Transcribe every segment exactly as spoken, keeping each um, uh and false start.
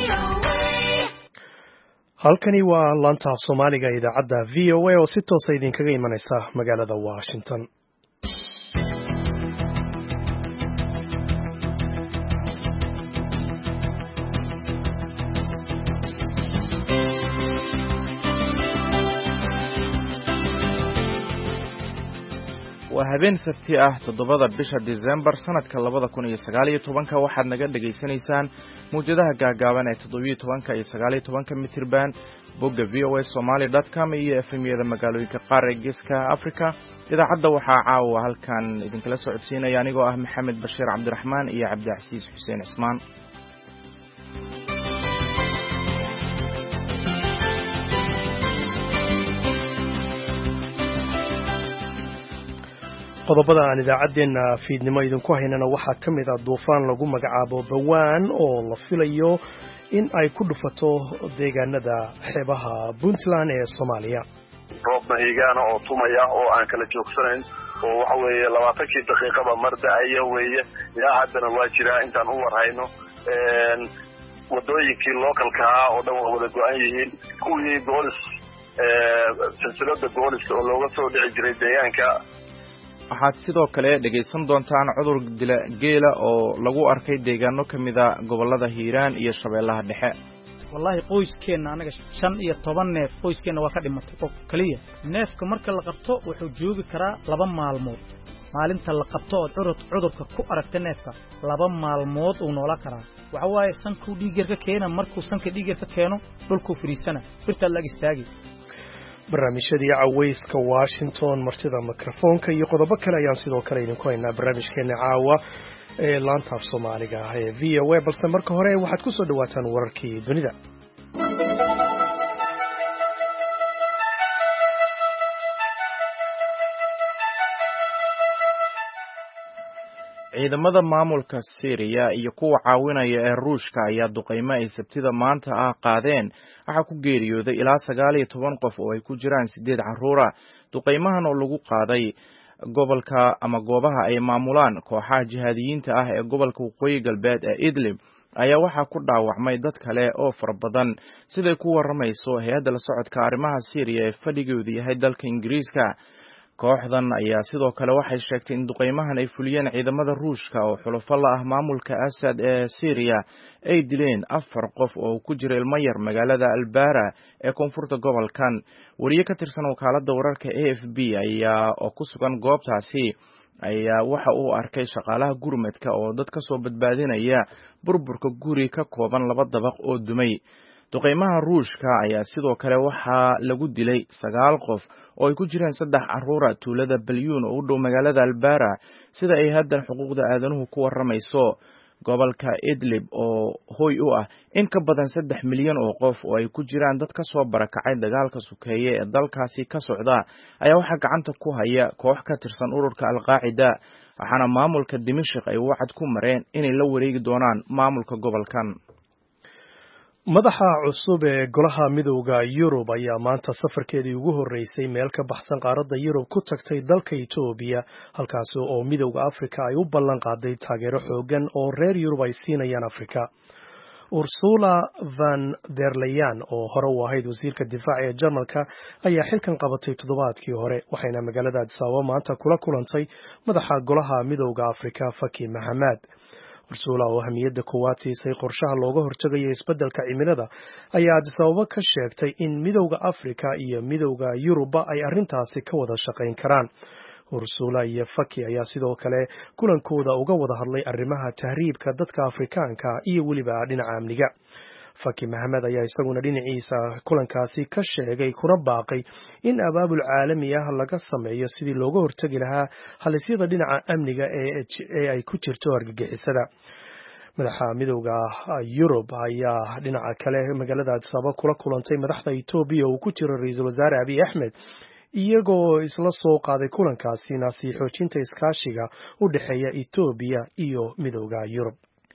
halkani waa laanta Soomaaliga idaacadda V O A oo si toos ah idinkaga imanaysa magaalada Washington. waa habeen sabti ah toddobada bisha December sanadka labada kun iyo sagaal iyo tobanka waxaad naga dhageysanaysaan muujadaha gaagaaban ee toddoba iyo tobanka iyo sagaal iyo tobanka mitir band bogga v o a somali dot com iyo F M-yada magaalooyinka qaar ee geeska Afrika. idaacadda waxaa caawa halkan idinkala socodsiinaya anigoo ah Maxamed Bashiir Cabdiraxmaan iyo Cabdicasiis Xuseen Cismaan. qodobada aan idaacadeena fiidnimo idinku haynana waxaa ka mid ah duufaan lagu magacaabo Bawaan oo la filayo in ay ku dhufato deegaanada xeebaha Puntland ee Soomaaliya. roob mahigaana oo tumaya oo aan kala joogsanayn oo waxa weeye labaatankii daqiiqaba mar da'aya weeye ilaa haddana waa jiraa intaan u warhayno een wadooyinkii localka ah oo dhan waa wada go'an yihiin kuwii goolis ee silsilada goolis oo looga soo dhici jiray deegaanka. waxaad sidoo kale dhegaysan doontaan cudur dila geela oo lagu arkay deegaano ka mid ah gobolada Hiiraan iyo Shabeellaha Dhexe. wallahi qoyskeena anaga shan iyo toban neef qoyskeena waa ka dhimatay oo kaliya neefka marka la qabto wuxuu joogi karaa laba maalmood maalinta la qabto oo cudurka cudurka ku aragta neefka laba maalmood uu noola karaa waxa waaye sanku dhiigar ka keena markuu sanka dhiigar ka keeno dhulku fariisana birta la istaagi. barnaamijyadii cawayska Washington martida mikrofoonka iyo qodobo kale ayaan sidoo kale idinku haynaa barnaamijkeena caawa ee laanta af Soomaaliga ee V O A balse marka hore waxaad ku soo dhawaataan wararkii dunida. ciidamada maamulka Syria iyo kuwa caawinaya ee Ruushka ayaa duqeymo ay sabtida maanta ah qaadeen waxa ku geeriyooday ilaa sagaal iyo toban qof oo ay ku jiraan sideed carruur ah. duqeymahan oo lagu qaaday gobolka ama goobaha ay maamulaan kooxaha jihaadiyiinta ah ee gobolka waqooyi galbeed ee Idlib ayaa waxaa ku dhaawacmay dad kale oo fara badan siday ku waramayso hay'adda la socodka arrimaha Syria ee fadhigeedu yahay dalka Ingiriiska. kooxdan ayaa sidoo kale waxay sheegtay in duqeymahan ay fuliyeen ciidamada Ruushka oo xulafo la ah maamulka Assad ee Syria ay dileen afar qof oo ku jira ilmo yar magaalada Albara ee koonfurta gobolkan. wariye ka tirsan wakaaladda wararka A F B ayaa oo ku sugan goobtaasi ayaa waxa uu arkay shaqaalaha gurmadka oo dad ka soo badbaadinaya burburka guri ka kooban laba dabaq oo dumay. duqeymaha Ruushka ayaa sidoo kale waxaa lagu dilay sagaal qof oo ay ku jiraan saddex carruur tuulada Balyuun oo u dhow magaalada Albara sida ay haddan xuquuqda aadanuhu ku waramayso. gobolka Idlib oo hoy u ah in ka badan saddex milyan oo qof oo ay ku jiraan dad ka soo barakacay dagaalka sukeeye ee dalkaasi ka socda ayaa waxaa gacanta ku haya koox ka tirsan ururka Al-Qaacida waxaana maamulka Dimashq ay wacad ku mareen inay la wareegi doonaan maamulka gobolkan. madaxa cusub ee golaha midowga Yurub ayaa maanta safarkeedii ugu horeysay meel ka baxsan qaaradda Yurub ku tagtay dalka Itoobiya halkaas oo midowga Afrika ay u ballan qaaday taageero xoogan oo reer Yurub ay siinayaan Afrika. Ursula von der Leyen oo hore u ahayd wasiirka difaaca ee Jarmalka ayaa xilkan qabatay toddobaadkii hore waxayna magaalada Addis Ababa maanta kula kulantay madaxa golaha midowga Afrika Faki Mahamed. Ursula oo hamiyadda koowaad siisay qorshaha looga hortagayo isbeddelka cimilada ayaa Addis Ababa ka sheegtay in midowga Afrika iyo midowga Yurubba ay arrintaasi ka wada shaqayn karaan. Ursula iyo Faki ayaa sidoo kale kulankooda uga wada hadlay arrimaha tahriibka dadka Afrikaanka iyo weliba dhinaca amniga. Faki Mahamed ayaa isaguna dhinaciisa kulankaasi ka sheegay kuna baaqay in abaabul caalami ah laga sameeyo sidii looga hortagi lahaa halisyada dhinaca amniga ee ay ku jirto argagixisada. madaxa midowga Yurub ayaa dhinaca kale magaalada Addis Ababa kula kulantay madaxda Itoobiya oo ku jira ra'iisul wasaare Abiy Ahmed iyagoo isla soo qaaday kulankaasina sii xoojinta iskaashiga u dhaxeeya Itoobiya iyo midowga Yurub.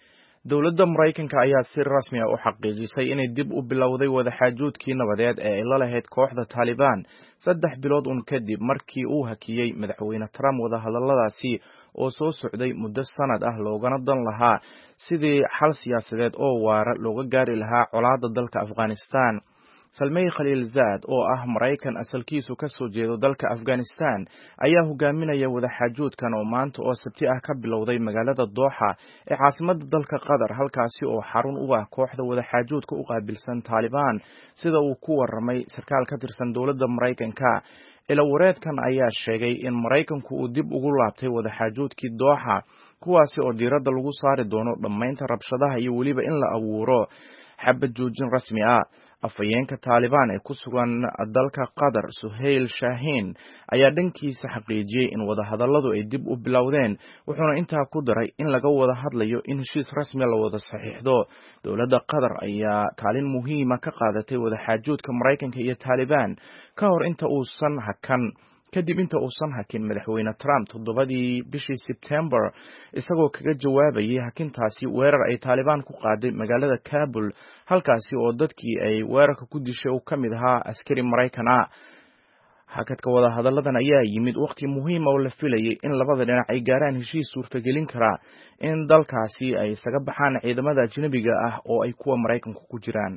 dowladda Maraykanka ayaa si rasmi ah u xaqiijisay inay dib u bilowday wadaxaajoodkii nabadeed ee ay la lahayd kooxda Taliban saddex bilood un kadib markii uu hakiyay madaxweyne Trump wadahadalladaasi oo soo socday muddo sanad ah loogana dan lahaa sidii xal siyaasadeed oo waara looga gaari lahaa colaadda dalka Afghanistan. Salmay Khalilzad oo ah Maraykan asalkiisu ka soo jeedo dalka Afghanistan ayaa hogaaminaya wadaxaajoodkan oo maanta oo Sabti ah ka bilowday magaalada Doha ee caasimadda dalka Qatar, halkaasi oo xarun u ah kooxda wadaxaajoodka u qaabilsan Taliban sida uu ku waramay sarkaal ka tirsan dowladda Maraykanka. ila wareedkan ayaa sheegay in Maraykanku uu dib ugu laabtay wadaxaajoodkii Doha kuwaasi oo diiradda lagu saari doono dhammaynta rabshadaha iyo weliba in la abuuro xabad joojin rasmi ah. afayeenka Taliban ee ku sugan dalka Qatar Suhail Shaahin ayaa dhankiisa xaqiijiyay in wadahadalladu ay dib u bilowdeen, wuxuuna intaa ku daray in laga wada hadlayo in heshiis rasmi la wada saxiixdo. dowladda Qatar ayaa kaalin muhiima ka qaadatay wadaxaajoodka Maraykanka iyo Taliban ka hor inta uusan hakan kadib inta uusan hakin madaxweyne Trump toddobadii bishii September isagoo kaga jawaabayay hakintaasi weerar ay Taliban ku qaaday magaalada Kabul, halkaasi oo dadkii ay weerarka ku dishay uu ka mid ahaa askari Maraykan ah. hakadka wadahadalladan ayaa yimid waqti muhiim oo la filayay in labada dhinac ay gaaraan heshiis suurtagelin kara in dalkaasi ay isaga baxaan ciidamada ajnabiga ah oo ay kuwa Maraykanku ku jiraan.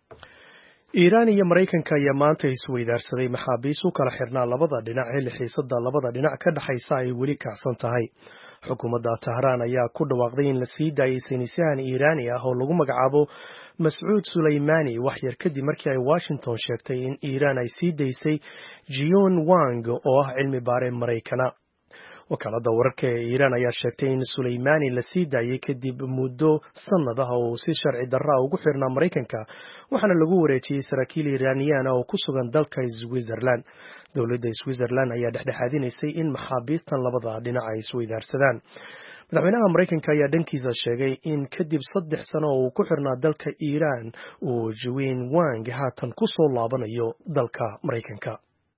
Iiraan iyo Maraykanka ayaa maanta isweydaarsaday maxaabiis u kala xirnaa labada dhinac xilli xiisadda labada dhinac ka dhaxaysa ay weli kacsan tahay. xukuumadda Tehran ayaa ku dhawaaqday in la sii daayay saynisyahan Iiraani ah oo lagu magacaabo Mas'uud Sulaymani wax yar kadib markii ay Washington sheegtay in Iiraan ay sii daysay Jion Wang oo ah cilmi baare Maraykana. wakaaladda wararka ee Iiraan ayaa sheegtay in Sulaymani la sii daayay kadib muddo sanad ah oo si sharci darro ah ugu xirnaa Maraykanka, waxaana lagu wareejiyay saraakiil Iiraaniyaan oo ku sugan dalka Switzerland. dowladda Switzerland ayaa dhexdhexaadinaysay in maxaabiistan labada dhinac ay isweydaarsadaan. madaxweynaha Maraykanka ayaa dhankiisa sheegay in kadib saddex sano oo uu ku xirnaa dalka Iiraan uu Jion Wang haatan ku soo laabanayo dalka Maraykanka.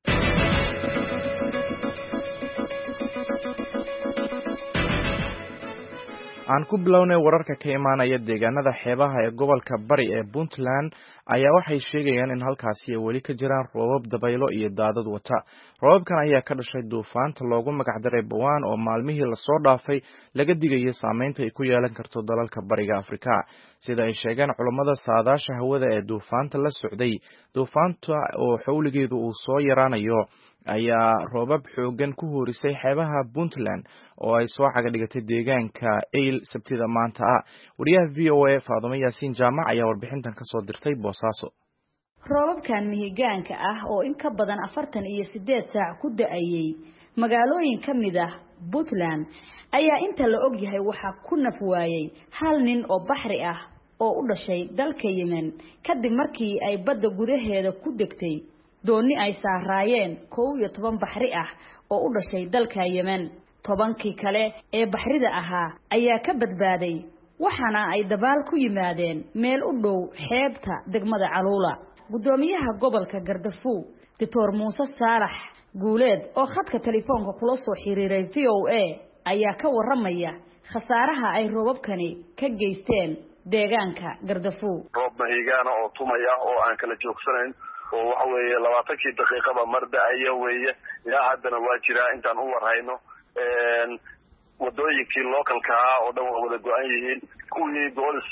aan ku bilownay wararka ka imaanaya deegaanada xeebaha ee gobolka bari ee Puntland ayaa waxay sheegayaan in halkaasi ay weli ka jiraan roobab dabaylo iyo daadad wata. roobabkan ayaa ka dhashay duufaanta loogu magac daray Bawan oo maalmihii lasoo dhaafay laga digayay saameynta ay ku yeelan karto dalalka bariga Afrika. sida ay sheegeen culammada saadaasha hawada ee duufaanta la socday, duufaanta oo xawligeedu uu soo yaraanayo ayaa roobab xoogan ku horisay xeebaha Puntland oo ay soo caga dhigatay deegaanka Eyl Sabtida maanta ah. wariyaha V O A Faadimo Yaasiin Jaamac ayaa warbixintan ka soo dirtay Boosaaso. roobabkan mihigaanka ah oo in ka badan afartan iyo sideed saac ku da'ayay magaalooyin ka mid ah Puntland ayaa inta la og yahay waxa ku naf waayay hal nin oo baxri ah oo u dhashay dalka Yemen kadib markii ay badda gudaheeda ku degtay dooni ay saaraayeen kow iyo toban baxri ah oo u dhashay dalka Yemen. tobankii kale ee baxrida ahaa ayaa ka badbaaday waxaana ay dabaal ku yimaadeen meel u dhow xeebta degmada Caluula. gudoomiyaha gobolka Gardafuul Doctor Muuse Saalax Guuleed oo khadka telefoonka kula soo xiriiray V O A ayaa ka waramaya khasaaraha ay roobabkani ka geysteen deegaanka Gardafuul. roob mahigaana oo tumaya oo aan kala joogsanayn oo waxa weeye labaatankii daqiiqaba mar da'aya weeye ilaa haddana waa jiraa intaan u warhayno. een wadooyinkii localka ah oo dhan wada go'an yihiin, kuwii goolis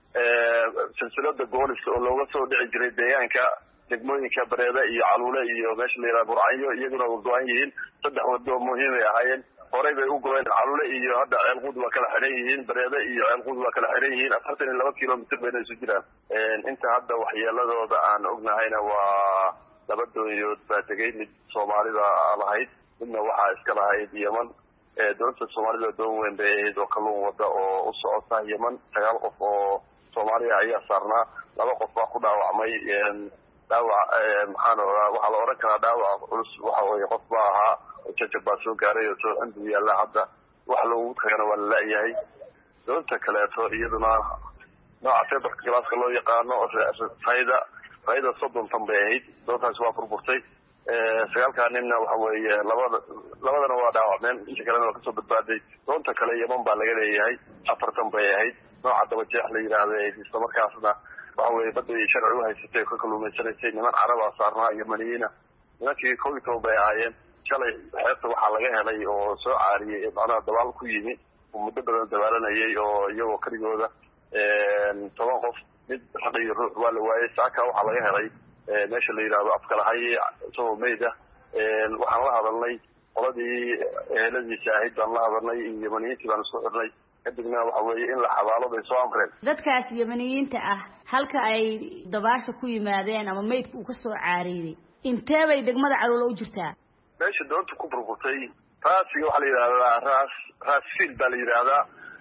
ee silsilada goolis oo looga soo dhici jiray deegaanka degmooyinka Bareeda iyo Caluule iyo meesha la yiraahdo Burcayo iyaguna waa go'an yihiin. saddex wado muhiim ay ahaayeen, horey bay u go'een. Caluule iyo hadda Ceelqud waa kala xiran yihiin, Bareeda iyo Ceelqud waa kala xiran yihiin. afartan iyo laba kiiloomitir bayna isu jiraan. een inta hadda waxyeeladooda aan ognahayna waa laba dooniyood baa tegay, mid Soomaalida lahayd midna waxaa iska lahayd Yemen. ee dowladda Soomaalida doon weyn bay ahayd oo kalluun wada oo u socota Yemen. sagaal qof oo Soomaaliya ayaa saarnaa, laba qof baa ku dhaawacmay. een dhaawac maxaan waxa la oran karaa dhaawac culus waxa weeye qof baa ahaa jajab baa soo gaaray oo soo andu yaala hadda wax loogu tagana waa la leeyahay. dowladda kaleeto iyaduna nooca feber class loo yaqaano fayda fayda soddon tan bay ahayd, doontaas waa burburtay. ee sagaalka ninna waxa weeye labada labadana waa dhaawacmeen, inta kalena waa kasoo badbaaday. doonta kale Yemen baa laga leeyahay, afartan bay ahayd. nooca dabajeex la yidhaahdo ee isla markaasna waxa weeye badda iyo sharci u haysatay oo ka kalluumaysanaysay niman caraba saarnaa iyo maniyiina nimankii kow iyo toban bay ahaayeen shalay xeebta waxaa laga helay oo soo caariyey macnaha dabaal ku yimi oo muddo badan dabaalanayay oo iyagoo keligooda toban qof mid raq iyo ruux waa la waayey saaka waxaa laga helay meesha la yidhaahdo afkalahay isagoo meyda waxaan la hadalnay qoladii eheladiisa ahayd baan la hadalnay iyo yamaniyiintii baan isku xirnay kadibna waxa weeye in la xabaalo bay soo amreen dadkaas yamaniyiinta ah halka ay dabaasha ku yimaadeen ama meydka uu ka soo caariyey intee bay degmada Caluula u jirtaa meesha doonta ku burburtay raasiga waxaa la yidhahdaa raas raasfiil baa la yidhaahdaa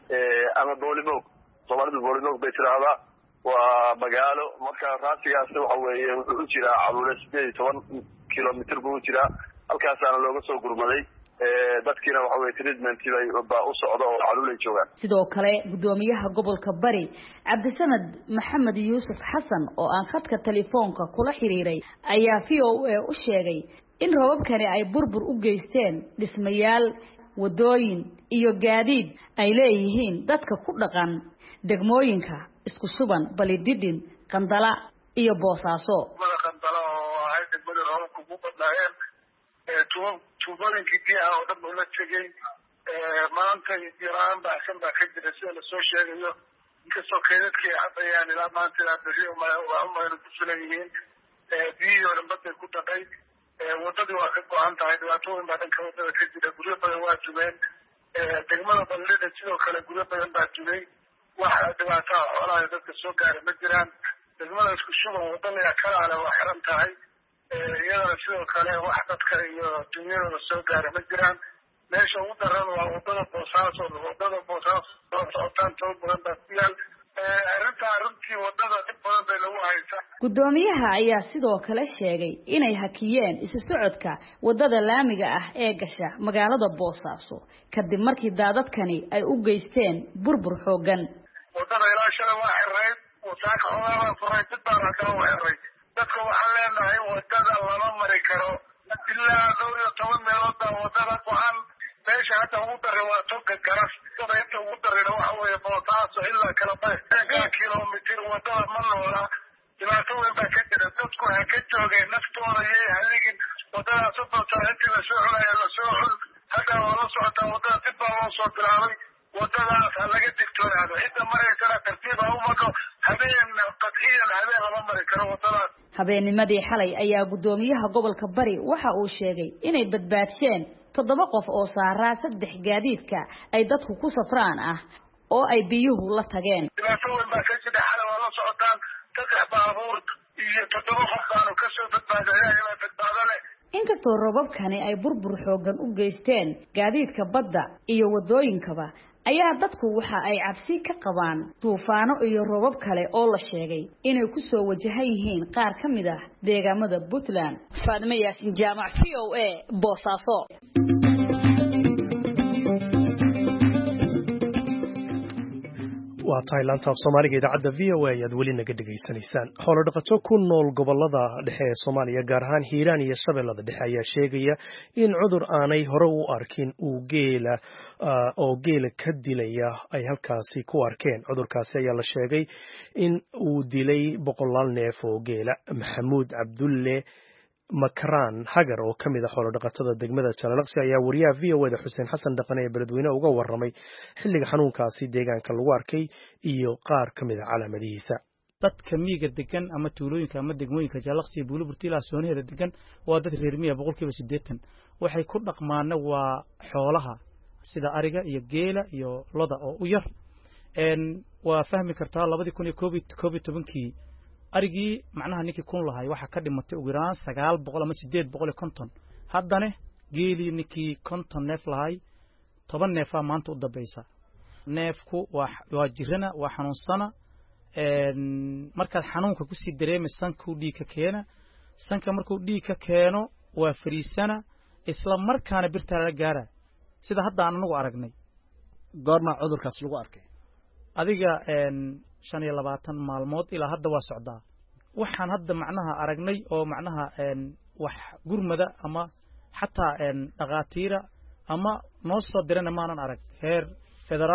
ama boolimoog soomaalidu boolimoog bay tiraahdaa waa magaalo marka raasigaasi waxa weeye wuxuu u jiraa Caluula sideed iyo toban kilomitir buu u jiraa halkaasaana looga soo gurmaday dadkiina waxa weeye treatment baa u socda oo Caluula joogaan sidoo kale gudoomiyaha gobolka Bari Cabdisamad Maxamed Yuusuf Xasan oo aan khadka telefoonka kula xiriiray ayaa V O A u sheegay in roobabkani ay burbur u geysteen dhismayaal wadooyin iyo gaadiid ay leeyihiin dadka ku dhaqan degmooyinka isku suban Balididin Qandala iyo Boosaaso Qandala oo ay degmada roobku ku badnaayeen ee tuubooyinkii biyaha oo dhan la tegay maanta jiraan baa kan baa ka jira sida la soo sheegayo inkastoo kaydadkii cadayaan ilaa maanta ilaa bixi waa umaynu ku filan yihiin biyihii oo dhan baday ku dhaqay wadadii waa ka go-an tahay dhibaatooyin baa dhanka wadada ka jira guryo badan waa jumeen degmada Balidida sidoo kale guryo badan baa jumay waxa dhibaataa xoolaha dadka soo gaaray ma jiraan degmada isku shuban wadada kale waa xiran tahay iyadana sidoo kale wax dadka iyo dunyada soo gaaray ma jiraan meesha ugu daran waa wadada Boosaaso wadada Boosaaso socotaan toban badan baa ku yaal arrinta arrintii wadada dib badan bay lagu haysaa gudoomiyaha ayaa sidoo kale sheegay inay hakiyeen isu socodka wadada laamiga ah ee gasha magaalada Boosaaso kadib markii daadadkani ay u geysteen burbur xoogan wadada ilaa shalay waa xirreed wasaaka xoolaha furay dib baa halkaa waa xirreed dadka waxaan leenahay wadada lama mari karo ilaa dhowr iyo toban meelood baa wadada go-an meesha hadda ugu daray waa toga garas sida inta ugu darayna waxa weeye Boosaaso ilaa kala bayr kilomitir wadada ma noola dhibaato weyn baa ka jira dadku ha ka joogeen naftooda yay haligin wadadaas u doontaa intii la soo xulaya la soo xul hadda waa la socotaa wadada dib baa loo soo bilaabay wadadaas ha laga digtoonaado cidda maraysana tartiib ha u maro habeen qadciyan habeen lama mari karo wadadaas habeennimadii xalay ayaa gudoomiyaha gobolka Bari waxa uu sheegay inay badbaadsheen toddoba qof oo saaraa saddex gaadiidka ay dadku ku safraan ah oo ay biyuhu la tageen dhibaato weyn baa ka jira xalay waa la socotaan saddex baabuur iyo toddoba qof baanu ka soo badbaadaya ilaa badbaadale inkastoo roobabkani ay burbur xoogan u geysteen gaadiidka badda iyo wadooyinkaba ayaa dadku waxa ay cabsi ka qabaan duufaano iyo roobab kale oo la sheegay inay ku soo wajahan yihiin qaar ka mid ah deegaamada Puntland Faadime Yaasin Jaamac V O A Boosaaso waa Thailand af Soomaaliga idaacada V O A aad weli naga dhageysanaysaan xoolo dhaqato ku nool gobolada dhexe ee Soomaaliya gaar ahaan Hiiraan iyo Shabeellada Dhexe ayaa sheegaya in cudur aanay hore u arkin uu geela oo geela ka dilaya ay halkaasi ku arkeen cudurkaasi ayaa la sheegay in uu dilay boqolaal neef oo geela Maxamuud Cabdulle Makraan Hagar oo kamid ah xoolo dhaqatada degmada Jalalaqsi ayaa wariyaha V O A da Xuseen Xasan Dhaqane ee beledweyne uga waramay xilliga xanuunkaasi deegaanka lagu arkay iyo qaar kamid ah calaamadihiisa dadka miyiga degan ama tuulooyinka ama degmooyinka Jalalaqsi iyo Buuliburti ilaa Sooneeda degan waa dad reer miyiga boqolkiiba siddeetan waxay ku dhaqmaana waa xoolaha sida ariga iyo geela iyo loda oo u yar een waa fahmi kartaa labadii kun iyo koob iyo tobankii arigii macnaha ninkii kun lahay waxa ka dhimatay ugu yaraan sagaal boqol ama siddeed boqol iyo konton haddana geeli ninkii konton neef lahay toban neef ah maanta u dambaysa neefku waa waa jirana waa xanuunsana een markaad xanuunka ku sii dareemay sanku dhiig ka keena sanka markuu dhiig ka keeno waa fariisana isla markaana birta la gaara sida hadda aan anagu aragnay goorma cudurkaas lagu arkay adiga een shan iyo labaatan maalmood ilaa hadda waa socdaa waxaan hadda macnaha aragnay oo macnaha een wax gurmada ama xataa een dhaqaatiira ama noo soo dirana maanan arag heer federaal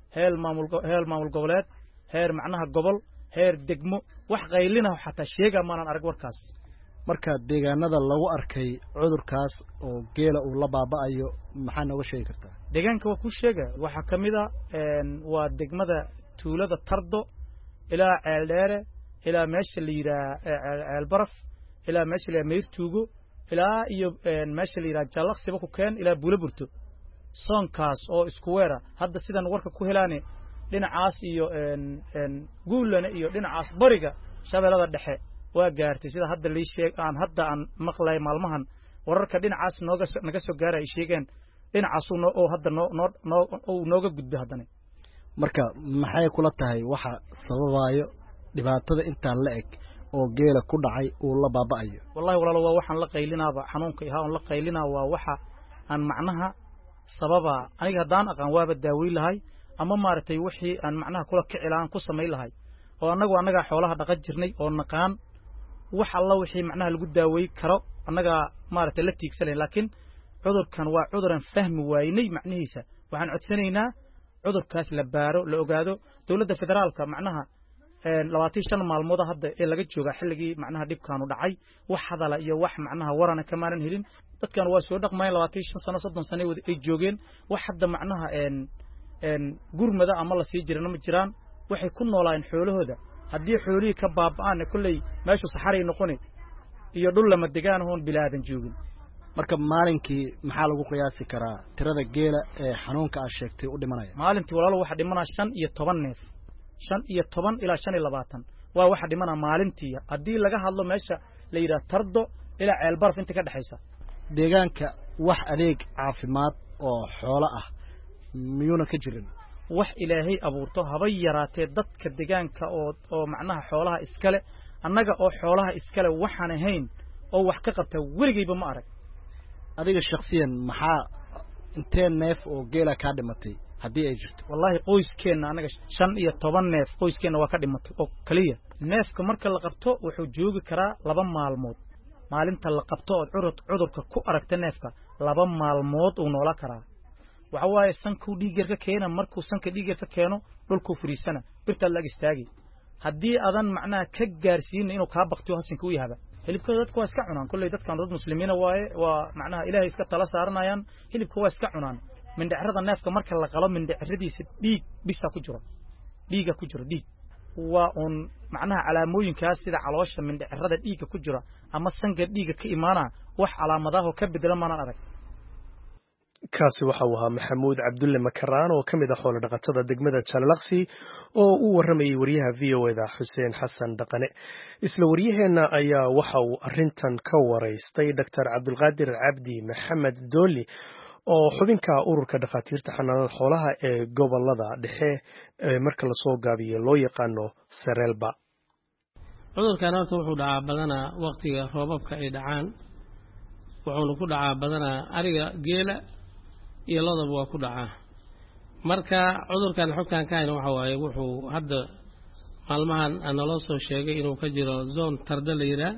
heer maamul heer maamul goboleed heer macnaha gobol heer degmo wax qaylina xataa sheega maanan arag warkaas marka deegaanada lagu arkay cudurkaas oo geela uu la baaba'ayo maxaa nooga sheegi kartaa deegaanka waa ku sheega waxa kamida een waa degmada tuulada Tardo ilaa Ceeldheere ilaa meesha la yiraahdo Ceelbaraf ilaa meesha la Meertuugo ilaa iyo meesha la yiraahdo Jalaqsiba ku keen ilaa Buulaburto soonkaas oo isku weera hadda sidan warka ku helaane dhinacaas iyo een een guulana iyo dhinacaas bariga shabeelada dhexe waa gaartay sida hadda la sheeg aan hadda aan maqlay maalmahan wararka dhinacaas nooga naga soo gaaray sheegeen dhinacaas oo hadda noo oo nooga gudbay hadana marka maxay kula tahay waxa sababayo dhibaatada inta la eg oo geela ku dhacay oo la baaba'ayo wallahi walaalo waa waxaan la qaylinaaba xanuunka ihaa oo la qaylinaa waa waxa aan macnaha sababa aniga hadaan aqaan waaba daaweey lahay ama maartay wixii aan macnaha kula kicilaan ku sameey lahay oo anagu anaga xoolaha dhaqan jirnay oo naqaan wax alla wixii macnaha lagu daaweey karo anaga maartay la tiigsanay laakiin cudurkan waa cuduran fahmi waynay macnihiisa waxaan codsanaynaa cudurkaas la baaro la ogaado dawladda federaalka macnaha ee labaatan iyo shan maalmood hadda ee laga jooga xilligii macnaha dhibkan u dhacay wax hadala iyo wax macnaha warana ka maanan helin dadkan waa soo dhaqmayeen labaatan iyo shan sano soddon sano ay joogeen wax hadda macnaha een een gurmada ama la sii jirana ma jiraan waxay ku noolaan xoolahooda haddii xoolihii ka baaba'aan kulay meeshu saxaray noqonay iyo dhul lama degaan hoon bilaadan joogin marka maalinkii maxaa lagu qiyaasi karaa tirada geela ee xanuunka aad sheegtay u dhimanaya maalintii walaalo waxa dhimanaa shan iyo toban neef shan iyo toban ilaa shan iyo labaatan waa waxa dhimanaa maalintii haddii laga hadlo meesha la yiraahdo Tardo ilaa Ceelbaraf inta ka dhaxaysa deegaanka wax adeeg caafimaad oo xoolo ah miyuuna ka jirin wax ilaahay abuurto haba yaraatee dadka deegaanka oo oo macnaha xoolaha iskale annaga oo xoolaha iskale waxaan ahayn oo wax ka qabta weligiiba ma arag adiga shakhsiyan maxaa intee neef oo geela ka dhimatay haddii ay jirto wallahi qoyskeena anaga shan iyo toban neef qoyskeena waa ka dhimatay oo kaliya neefka marka la qabto wuxuu joogi karaa laba maalmood maalinta la qabto oo cudurka ku aragta neefka laba maalmood uu noola karaa waxa waaye sanku dhiigar ka keena markuu sanka dhiigar ka keeno dhulku fariisana birta la istaagi haddii adan macnaha ka gaarsiin inuu ka baqtiyo hasinka u yahay hilibka dadku waa iska cunaan kulay dadkan dad muslimiina waaye waa macnaha ilaahay iska tala saaranayaan hilibka waa iska cunaan mindhicrada neefka marka la qalo mindhicradiisa dhiig bisa ku jiro dhiiga ku jiro dhiig waa on macnaha calaamooyinkaas sida caloosha mindhicrada dhiiga ku jira ama sanka dhiiga ka imaana wax calaamadaha ka bedelan ma arag kaasi waxa uu ahaa Maxamuud Cabdulle Makaraan oo kamid ah xoolo dhaqatada degmada Jalaqsi oo uu waramayay wariyaha V O A da Xuseen Xasan Dhaqane isla wariyaheena ayaa waxa uu arintan ka wareystay Dr Cabdulqaadir Cabdi Maxamed Dooli oo xubinka ururka dhaqaatiirta xanaanada xoolaha ee gobolada dhexe ee marka la soo gaabiyo loo yaqaano Sarelba cudurkan horta wuxuu dhacaa badanaa waqtiga roobabka ay dhacaan wuxuuna ku dhacaa badanaa ariga geela iyo lodaba waa ku dhacaa marka cudurkan xogtaan ka hayna waxa waaye wuxuu hadda maalmahan analoo soo sheegay inuu ka jiro zone Tardo la yiraahdo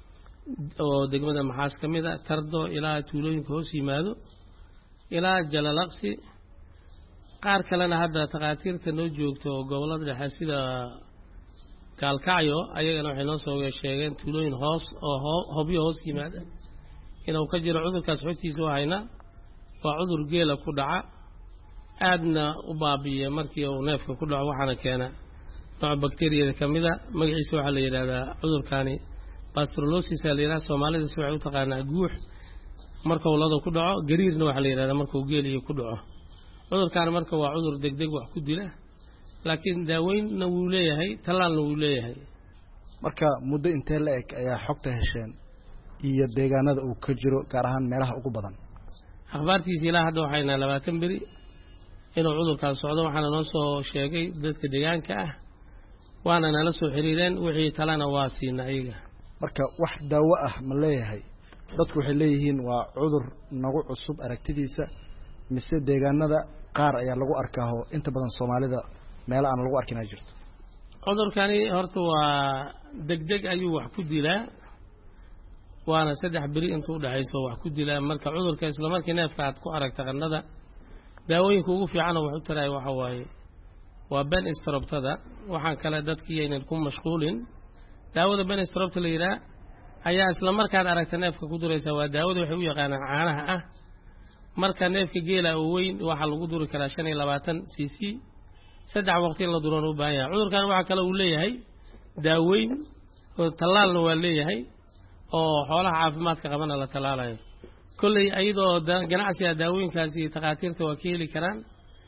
oo degmada Maxaas ka mid ah Tardo ilaa tuulooyinka hoos yimaado ilaa Jalalaqsi qaar kalena hadda taqaatiirta noo joogto oo gobolada dhexe sida Gaalkacyo ayagana waxay noo soo sheegeen tuulooyin hoos oo hobyo hoos yimaada inuu ka jiro cudurkaas xogtiisa oo hayna waa cudur geela ku dhaca aadna u baabiye markii uu neefka ku dhaco waxaana keena nooc bakteeriyada kamida magaciisa waxa la yiraahdaa cudurkani pasteurellosis la yiraahdo Soomaalida si waxay u taqaanaa guux marka uu lado ku dhaco gariirna waxa la yiraahdaa marka uu geeliyo ku dhaco cudurkan marka waa cudur degdeg wax ku dila laakiin daaweynna wuu leeyahay talaalna wuu leeyahay marka muddo intee la eg ayaa xogta hesheen iyo deegaanada uu ka jiro gaar ahaan meelaha ugu badan akhbaartiisa ilaa hadda waxayna labaatan beri inuu cudurkaas socdo waxaana noo soo sheegay dadka deegaanka ah waana nala soo xiriireen wixii talana waa siina ayaga marka wax daawo ah ma leeyahay dadku waxay leeyihiin waa cudur nagu cusub aragtidiisa mise deegaanada qaar ayaa lagu arkaa oo inta badan Soomaalida meel aan lagu arkin ay jirto cudurkani horta waa degdeg ayuu wax ku dilaa waana saddex beri intuu u dhaxayso wax ku dilaa marka cudurka isla markii neefka aad ku aragta qannada daawooyinka ugu fiican oo wax u taray waxa waaye waa benstroptada waxaan kale dadkii aynan ku mashquulin daawada benstropta la yidhaah ayaa isla markaad aragta neefka ku duraysa waa daawada waxay u yaqaanaan caanaha ah marka neefka geela oo weyn waxaa lagu duri karaa shan iyo labaatan c c saddex waqti in la duran u baahan yahay cudurkan waxaa kale uu leeyahay daaweyn oo tallaalna waa leeyahay oo xoolaha caafimaadka qabana la tallaalayo kolley ayadoo ganacsiga daawooyinkaasi takhaatiirta waa ka heli karaan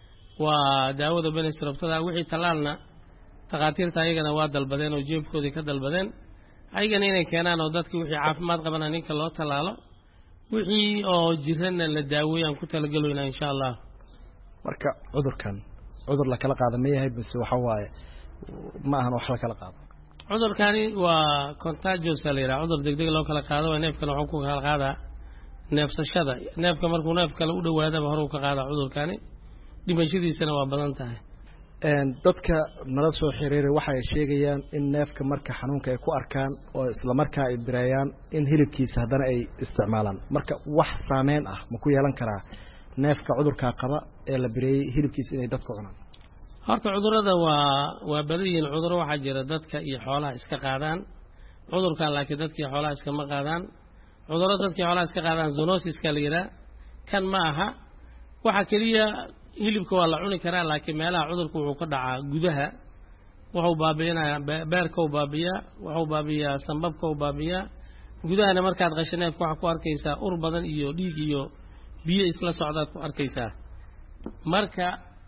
waa daawada benstroptada wixii tallaalna takhaatiirta ayagana waa dalbadeen oo jeebkoodii ka dalbadeen ayagana inay keenaan oo dadkii wixii caafimaad qabana ninka loo tallaalo wixii oo jirana la daaweeyaan ku talagaloynaa insha allah marka cudurkan cudur la kala qaado ma yahay bas waxa waaye ma ahan wax la kala qaado cudurkani waa contagious la yiraahdo cudur degdeg loo kala qaado waa neefkan wuxuu ku kala qaadaa neefsashada neefka markuu neef kale u dhawaadaba hore uu ka qaada cudurkani dhimashadiisana waa badan tahay een dadka nala soo xiriiray waxay sheegayaan in neefka marka xanuunka ay ku arkaan oo isla markaa ay bireeyaan in hilibkiisa hadana ay isticmaalaan marka wax saameyn ah ma ku yeelan karaa neefka cudurka qaba ee la bireeyay hilibkiisa inay dadku cunaan horta cudurada waa waa badiyeen cuduro waxa jira dadka iyo xoolaha iska qaadaan cudurkan laakiin dadka iyo xoolaha iska ma qaadaan cudurada dadka iyo xoolaha iska qaadaan zoonosis ka leeyahay kan ma aha waxa kaliya hilibka waa la cuni karaa laakiin meelaha cudurku wuxuu ka dhacaa gudaha wuxuu baabiinaa beerka uu baabiyaa wuxuu baabiyaa sanbabka uu baabiyaa gudahana markaad qashaneef waxa ku arkaysaa ur badan iyo dhiig iyo biyo isla socdaad ku arkaysaa marka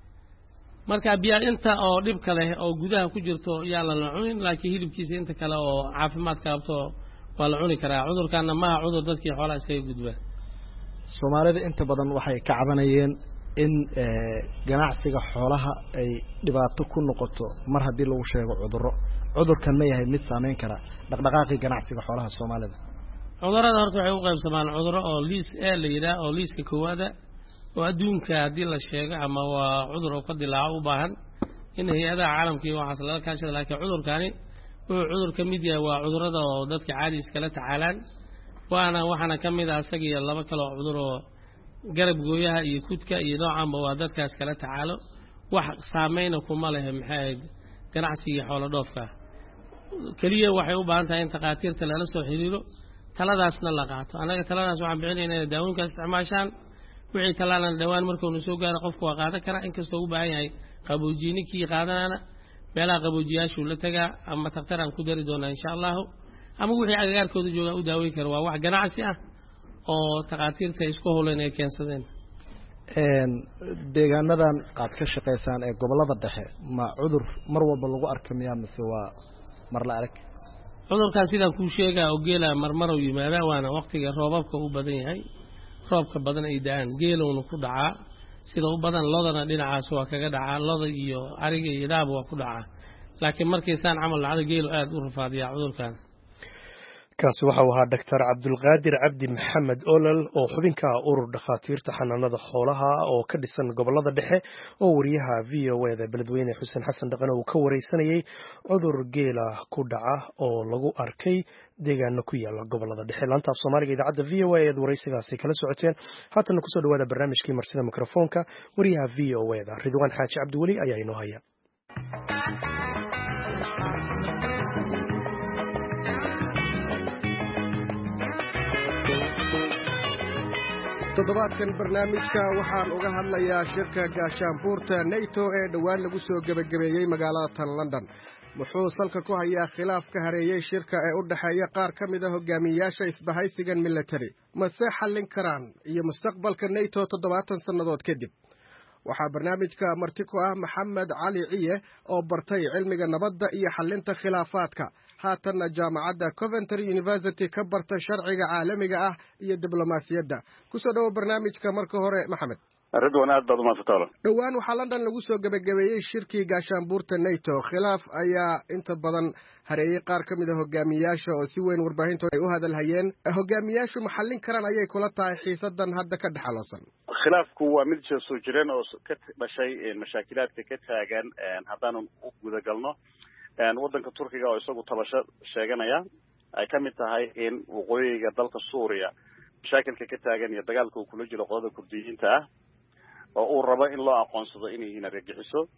marka biyo inta oo dhib kale oo gudaha ku jirto yaa la cunin laakiin hilibkiisa inta kale oo caafimaad qabto waa la cuni karaa cudurkana ma aha cudur dadkii xoolaha isaga gudba Soomaalida inta badan waxay ka cabanayeen in ganacsiga xoolaha ay dhibaato ku noqoto mar hadii lagu sheego cudurro cudurkan ma yahay mid saameyn kara dhaqdhaqaaqi ganacsiga xoolaha Soomaalida cudurrada horta waxay u qaybsamaan cudurro oo liis ee la yiraahdo oo liiska koowaad oo adduunka hadii la sheego ama waa cudur oo ka dilaaco u baahan in hay'adaha caalamka iyo waxa la kaashado laakiin cudurkani wuxuu cudur ka mid yahay waa cudurrada oo dadka caadi iska la tacaalaan waana waxana ka mid ah asaga laba kale oo cudur oo garab gooyaha iyo kudka iyo noocanba waa dadkaas kala tacaalo wax saameyn kuma leh maxay ganacsiga xoolo dhoofka kaliya waxay u baahan tahay in takhaatiirta la soo xiriiro taladaasna la qaato anaga taladaas waxaan bixinaynaa daawooyinka isticmaashaan wixii talaalan dhawaan markuu soo gaaro qofku waa qaadan kara in kastoo u baahan yahay qaboojinikii qaadanana meelaha qaboojiyaashu la tagaa ama takhtaraan ku dari doonaa insha Allah ama wixii agagaarkooda jooga u daaweyn kara waa wax ganacsi ah oo takhaatiirta isku howleen ay keensadeen een deegaanadan aad ka shaqeysaan ee gobolada dhexe ma cudur mar walba lagu arkamiyaa mise waa mar la arag cudurkaas sida ku sheega oo geela marmar u yimaada waana waqtiga roobabka u badan yahay roobka badan ay daan geelowna ku dhacaa sida u badan loodana dhinacaas waa kaga dhacaa looda iyo ariga iyo daab waa ku dhacaa laakiin markii saan camal lacag geelo aad u rafaadiya cudurkan kaasi waxa uu ahaa Doctor Cabdulqaadir Cabdi Maxamed Olol oo xubinka urur dhakhaatiirta xanaanada xoolaha oo ka dhisan gobolada dhexe oo wariyaha V O A da Beledweyne Xuseen Xasan Dhaqan oo ka wareysanayay cudur geela ku dhaca oo lagu arkay deegaano ku yaala gobolada dhexe laanta af Soomaaliga idaacada V O A ee wareysigaasi kala socoteen haatan ku soo dhawaada barnaamijkii martida mikrofoonka wariyaha V O A da Ridwaan Xaaji Cabdiwali ayaa inoo haya toddobaadkan barnaamijka waxaan uga hadlayaa shirka gaashaanbuurta NATO ee dhowaan lagu soo gebagabeeyey magaalada London muxuu salka ku hayaa khilaaf ka hareeyay shirka ee u dhaxeeya qaar ka mid ah hogaamiyayaasha isbahaysigan military mase xallin karaan iyo mustaqbalka NATO toddobaatan sannadood kadib waxaa barnaamijka marti ku ah Maxamed Cali Ciye oo bartay cilmiga nabadda iyo xallinta khilaafaadka haatanna jaamacadda Coventry University ka barta sharciga caalamiga ah iyo diblomaasiyadda ku soo dhaw barnaamijka marka hore Maxamed Ridwaan aad baad u mahadsantahay dhawaan waxaa London lagu soo gabagabeeyay shirkii gaashaanbuurta NATO khilaaf ayaa inta badan hareeyay qaar ka mid ah hogaamiyayaasha oo si weyn warbaahinta ay u hadalhayeen hogaamiyayaashu ma xallin karaan ayay kula tahay xiisadan hadda ka dhaxaloosan khilaafku waa mid soo jireen oo ka dhashay mashaakilaadka ka taagan haddaan u guda galno waddanka Turkiga oo isagu tabasho sheeganaya ay ka mid tahay in waqooyiga dalka Suuriya mashaakilka ka taagan iyo dagaalka uu kula jiro qodobada Kurdiyiinta ah oo uu rabo in loo aqoonsado inay yihiin argagixiso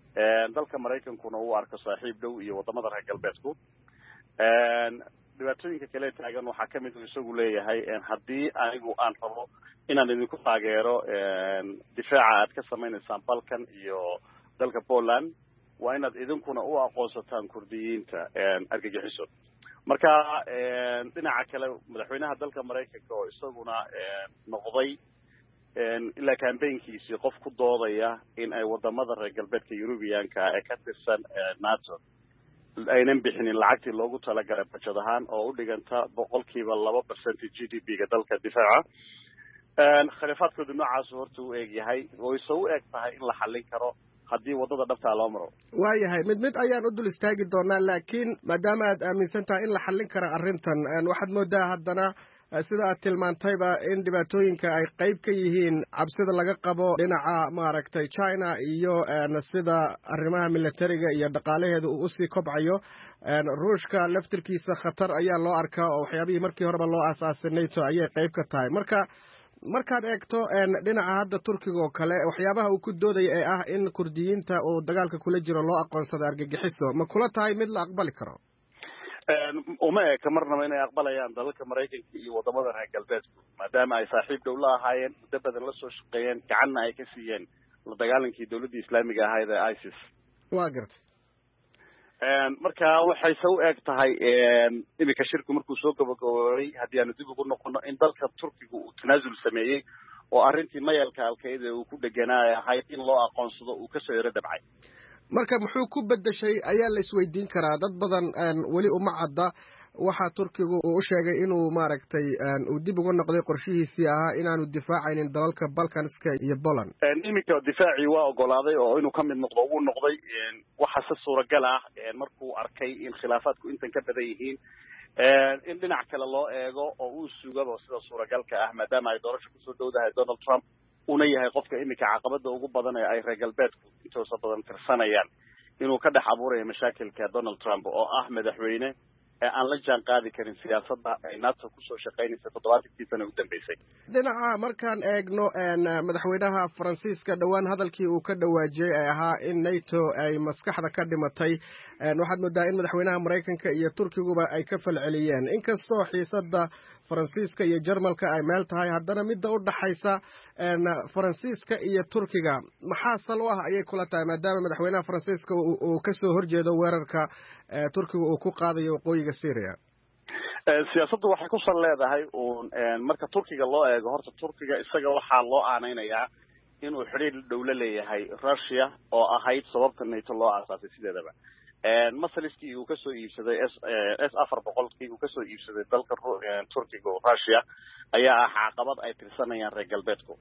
dalka maraykankuna uu arko saaxiib dhow iyo wadamada reer galbeedku dhibaatooyinka kale taagan waxaa kamid u isagu leeyahay haddii anigu aan rabo inaan idinku taageero difaaca aad ka sameynaysaan balkan iyo dalka Poland waa inaad idinkuna u aqoonsataan kurdiyiinta argagixiso marka dhinaca kale madaxweynaha dalka maraykanka oo isaguna noqday ilaa campaignkiisii qof ku doodaya in ay wadamada reer galbeedka Europeanka ee ka tirsan NATO aynan bixinin lacagtii loogu talagalay budget ahaan oo u dhiganta boqolkiiba laba percent G D P-ga dalka difaaca khilaafaadkoodu noocaas horta u eeg yahay oo isoo u eeg tahay in la xallin karo haddii wadada dhabtaa loo maro waayahay mid mid ayaan u dul istaagi doonaa laakiin maadaama aad aaminsan tahay in la xallin karo arrintan waxaad moodaa haddana sida aad tilmaantayba in dhibaatooyinka ay qayb ka yihiin cabsida laga qabo dhinaca maaragtay China iyo sida arrimaha militariga iyo dhaqaalaheedu uu usii kobcayo ruushka laftirkiisa khatar ayaa loo arkaa oo waxyaabihii markii horeba loo aasaasay NATO ayay qayb ka tahay marka markaad eegto dhinaca hadda Turkiga oo kale waxyaabaha uu ku doodaya ee ah in kurdiyiinta uu dagaalka kula jiro loo aqoonsado argagixiso ma kula tahay mid la aqbali karo uma eka marnaba inay aqbalayaan dalalka maraykanka iyo wadamada reer galbeedku maadaama ay saaxiib dhow la ahaayeen muddo badan la soo shaqeeyeen gacanna ay ka siiyeen la dagaalankii dowladda islaamiga ahayd ee ISIS waa gartay marka waxay soo eeg tahay iminka shirku markuu soo gabagaboobay haddii aanu dib ugu noqono in dalka Turkiga uu tanaasul sameeyey oo arrintii mayalka alkaida uu ku dheganaay ahayd in loo aqoonsado uu kasoo yaro dabcay marka muxuu ku bedeshay ayaa la isweydiin karaa dad badan weli uma cadda waxaa Turkigu uu u sheegay inuu maaragtay uu dib ugu noqday qorshihiisii ahaa inaanu difaacaynin dalalka Balkanska iyo Poland iminka difaaci waa ogolaaday oo inuu ka mid noqdo uu noqday waxa si suuragal ah markuu arkay in khilaafaadku intan ka badan yihiin in dhinac kale loo eego oo uu sugado sida suuragalka ah maadaama ay doorasho kusoo dhowdahay Donald Trump una yahay qofka iminka caqabada ugu badan ee ay reer galbeedku intoosa badan tirsanayaan inuu ka dhex abuurayo mashaakilka Donald Trump oo ah madaxweyne ee aan la jaan qaadi karin siyaasadda ay NATO kusoo shaqeynaysa toddobaatankii sano u dambeysay dhinaca markaan eegno madaxweynaha Faransiiska dhawaan hadalkii uu ka dhawaajiyay ay ahaa in NATO ay maskaxda ka dhimatay waxaad moodaa in madaxweynaha Maraykanka iyo Turkiguba ay ka falceliyeen inkastoo xiisadda Faransiiska iyo Jarmalka ay meel tahay haddana midda u dhaxaysa Faransiiska iyo Turkiga maxaa sal u ah ayay kula tahay maadaama madaxweynaha Faransiiska uu ka soo horjeedo weerarka Turkiga uu ku qaadayo waqooyiga Syria siyaasaddu waxay ku sal leedahay uun marka Turkiga loo eego horta Turkiga isaga waxaa loo aanaynayaa inuu xiriir dhow la leeyahay Russia oo ahayd sababta NATO loo aasaasay sideedaba masaliskii uu kasoo iibsaday s afar boqolkii uu kasoo iibsaday dalka Turkiga oo Russia ayaa ah caqabad ay tirsanayaan reer galbeedku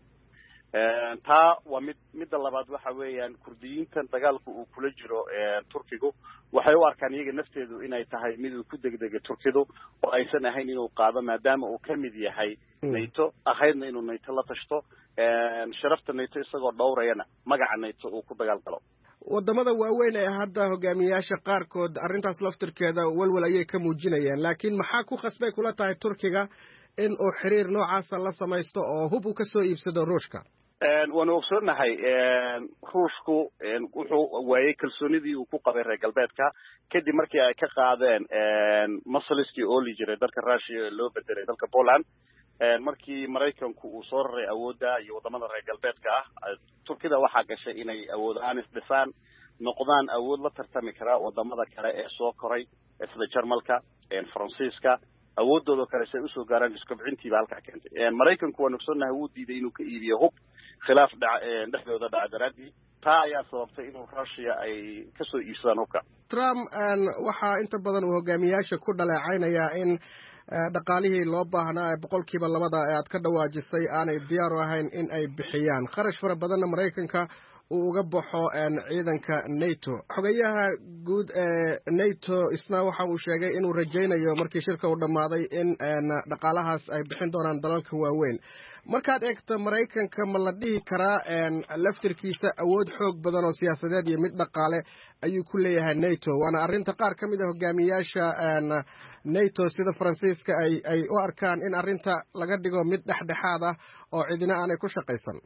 taa waa mid midda labaad waxa weeyaan kurdiyiintan dagaalku uu kula jiro Turkigu waxay u arkaan iyaga nafteedu inay tahay mid uu ku degdegay Turkidu oo aysan ahayn inuu qaado maadaama uu ka mid yahay NATO ahaydna inuu NATO la tashto sharafta NATO isagoo dhowrayana magaca NATO uu ku dagaal galo wadamada waaweyn ee hadda hogaamiyaasha qaarkood arrintaas laftirkeeda walwal ayay ka muujinayaan laakiin maxaa ku khasbay kula tahay Turkiga in uu xiriir noocaas la samaysto oo hub uu ka soo iibsado Ruushka waanu ogsoonahay Ruushku wuxuu waayay kalsoonidii uu ku qabay reer galbeedka kadib markii ay ka qaadeen masaliskii oo li jiray dalka Russia ee loo bedelay dalka Poland markii Maraykanku uu soo raray awoodda iyo wadamada reer galbeedka ah Turkida waxaa gashay inay awoodaan isdhisaan noqdaan awood la tartami kara wadamada kale ee soo koray sida Jarmalka Faransiiska awoodooda kale say usoo gaaraan iskabcintiiba halkaa keentay Maraykanku waa ogsoonahay uu diiday inuu ka iibiyo hub khilaaf dhexdooda dhaca daraadii taa ayaa sababtay inuu Russia ay kasoo iibsadaan hubka Trump waxaa inta badan uu hogaamiyaasha ku dhaleecaynayaa in dhaqaalihii loo baahnaa ee boqolkiiba labada ee aad ka dhawaajisay aanay diyaar u ahayn in ay bixiyaan kharash fara badanna Maraykanka uu uga baxo ciidanka NATO xogayaha guud ee NATO isna waxa uu sheegay inuu rajaynayo markii shirka uu dhamaaday in dhaqaalahaas ay bixin doonaan dalalka waaweyn markaad eegto Maraykanka ma la dhihi karaa laftirkiisa awood xoog badan oo siyaasadeed iyo mid dhaqaale ayuu ku leeyahay NATO waana arrinta qaar ka mid ah hogaamiyaasha NATO sida Faransiiska ay ay u arkaan in arrinta laga dhigo mid dhexdhexaad ah oo cidina aanay ku shaqaysan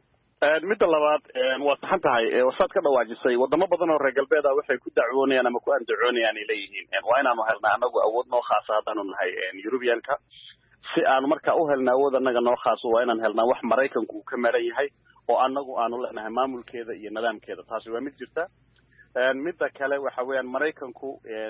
midda labaad waa saxan tahay wasaad ka dhawaajisay wadamo badan oo reer galbeed ah waxay ku dacwoonayaan ama ku andacoonayaan ay leeyihiin waa inaanu helnaa anagu awood noo khaasa haddaanu nahay Europeanka si aanu markaa u helnaa awood anaga noo khaaso waa inaan helnaa wax Maraykanku uu ka maran yahay oo anagu aanu leenahay maamulkeeda iyo nidaamkeeda taasi waa mid jirta midda kale waxa weeyaan Maraykanku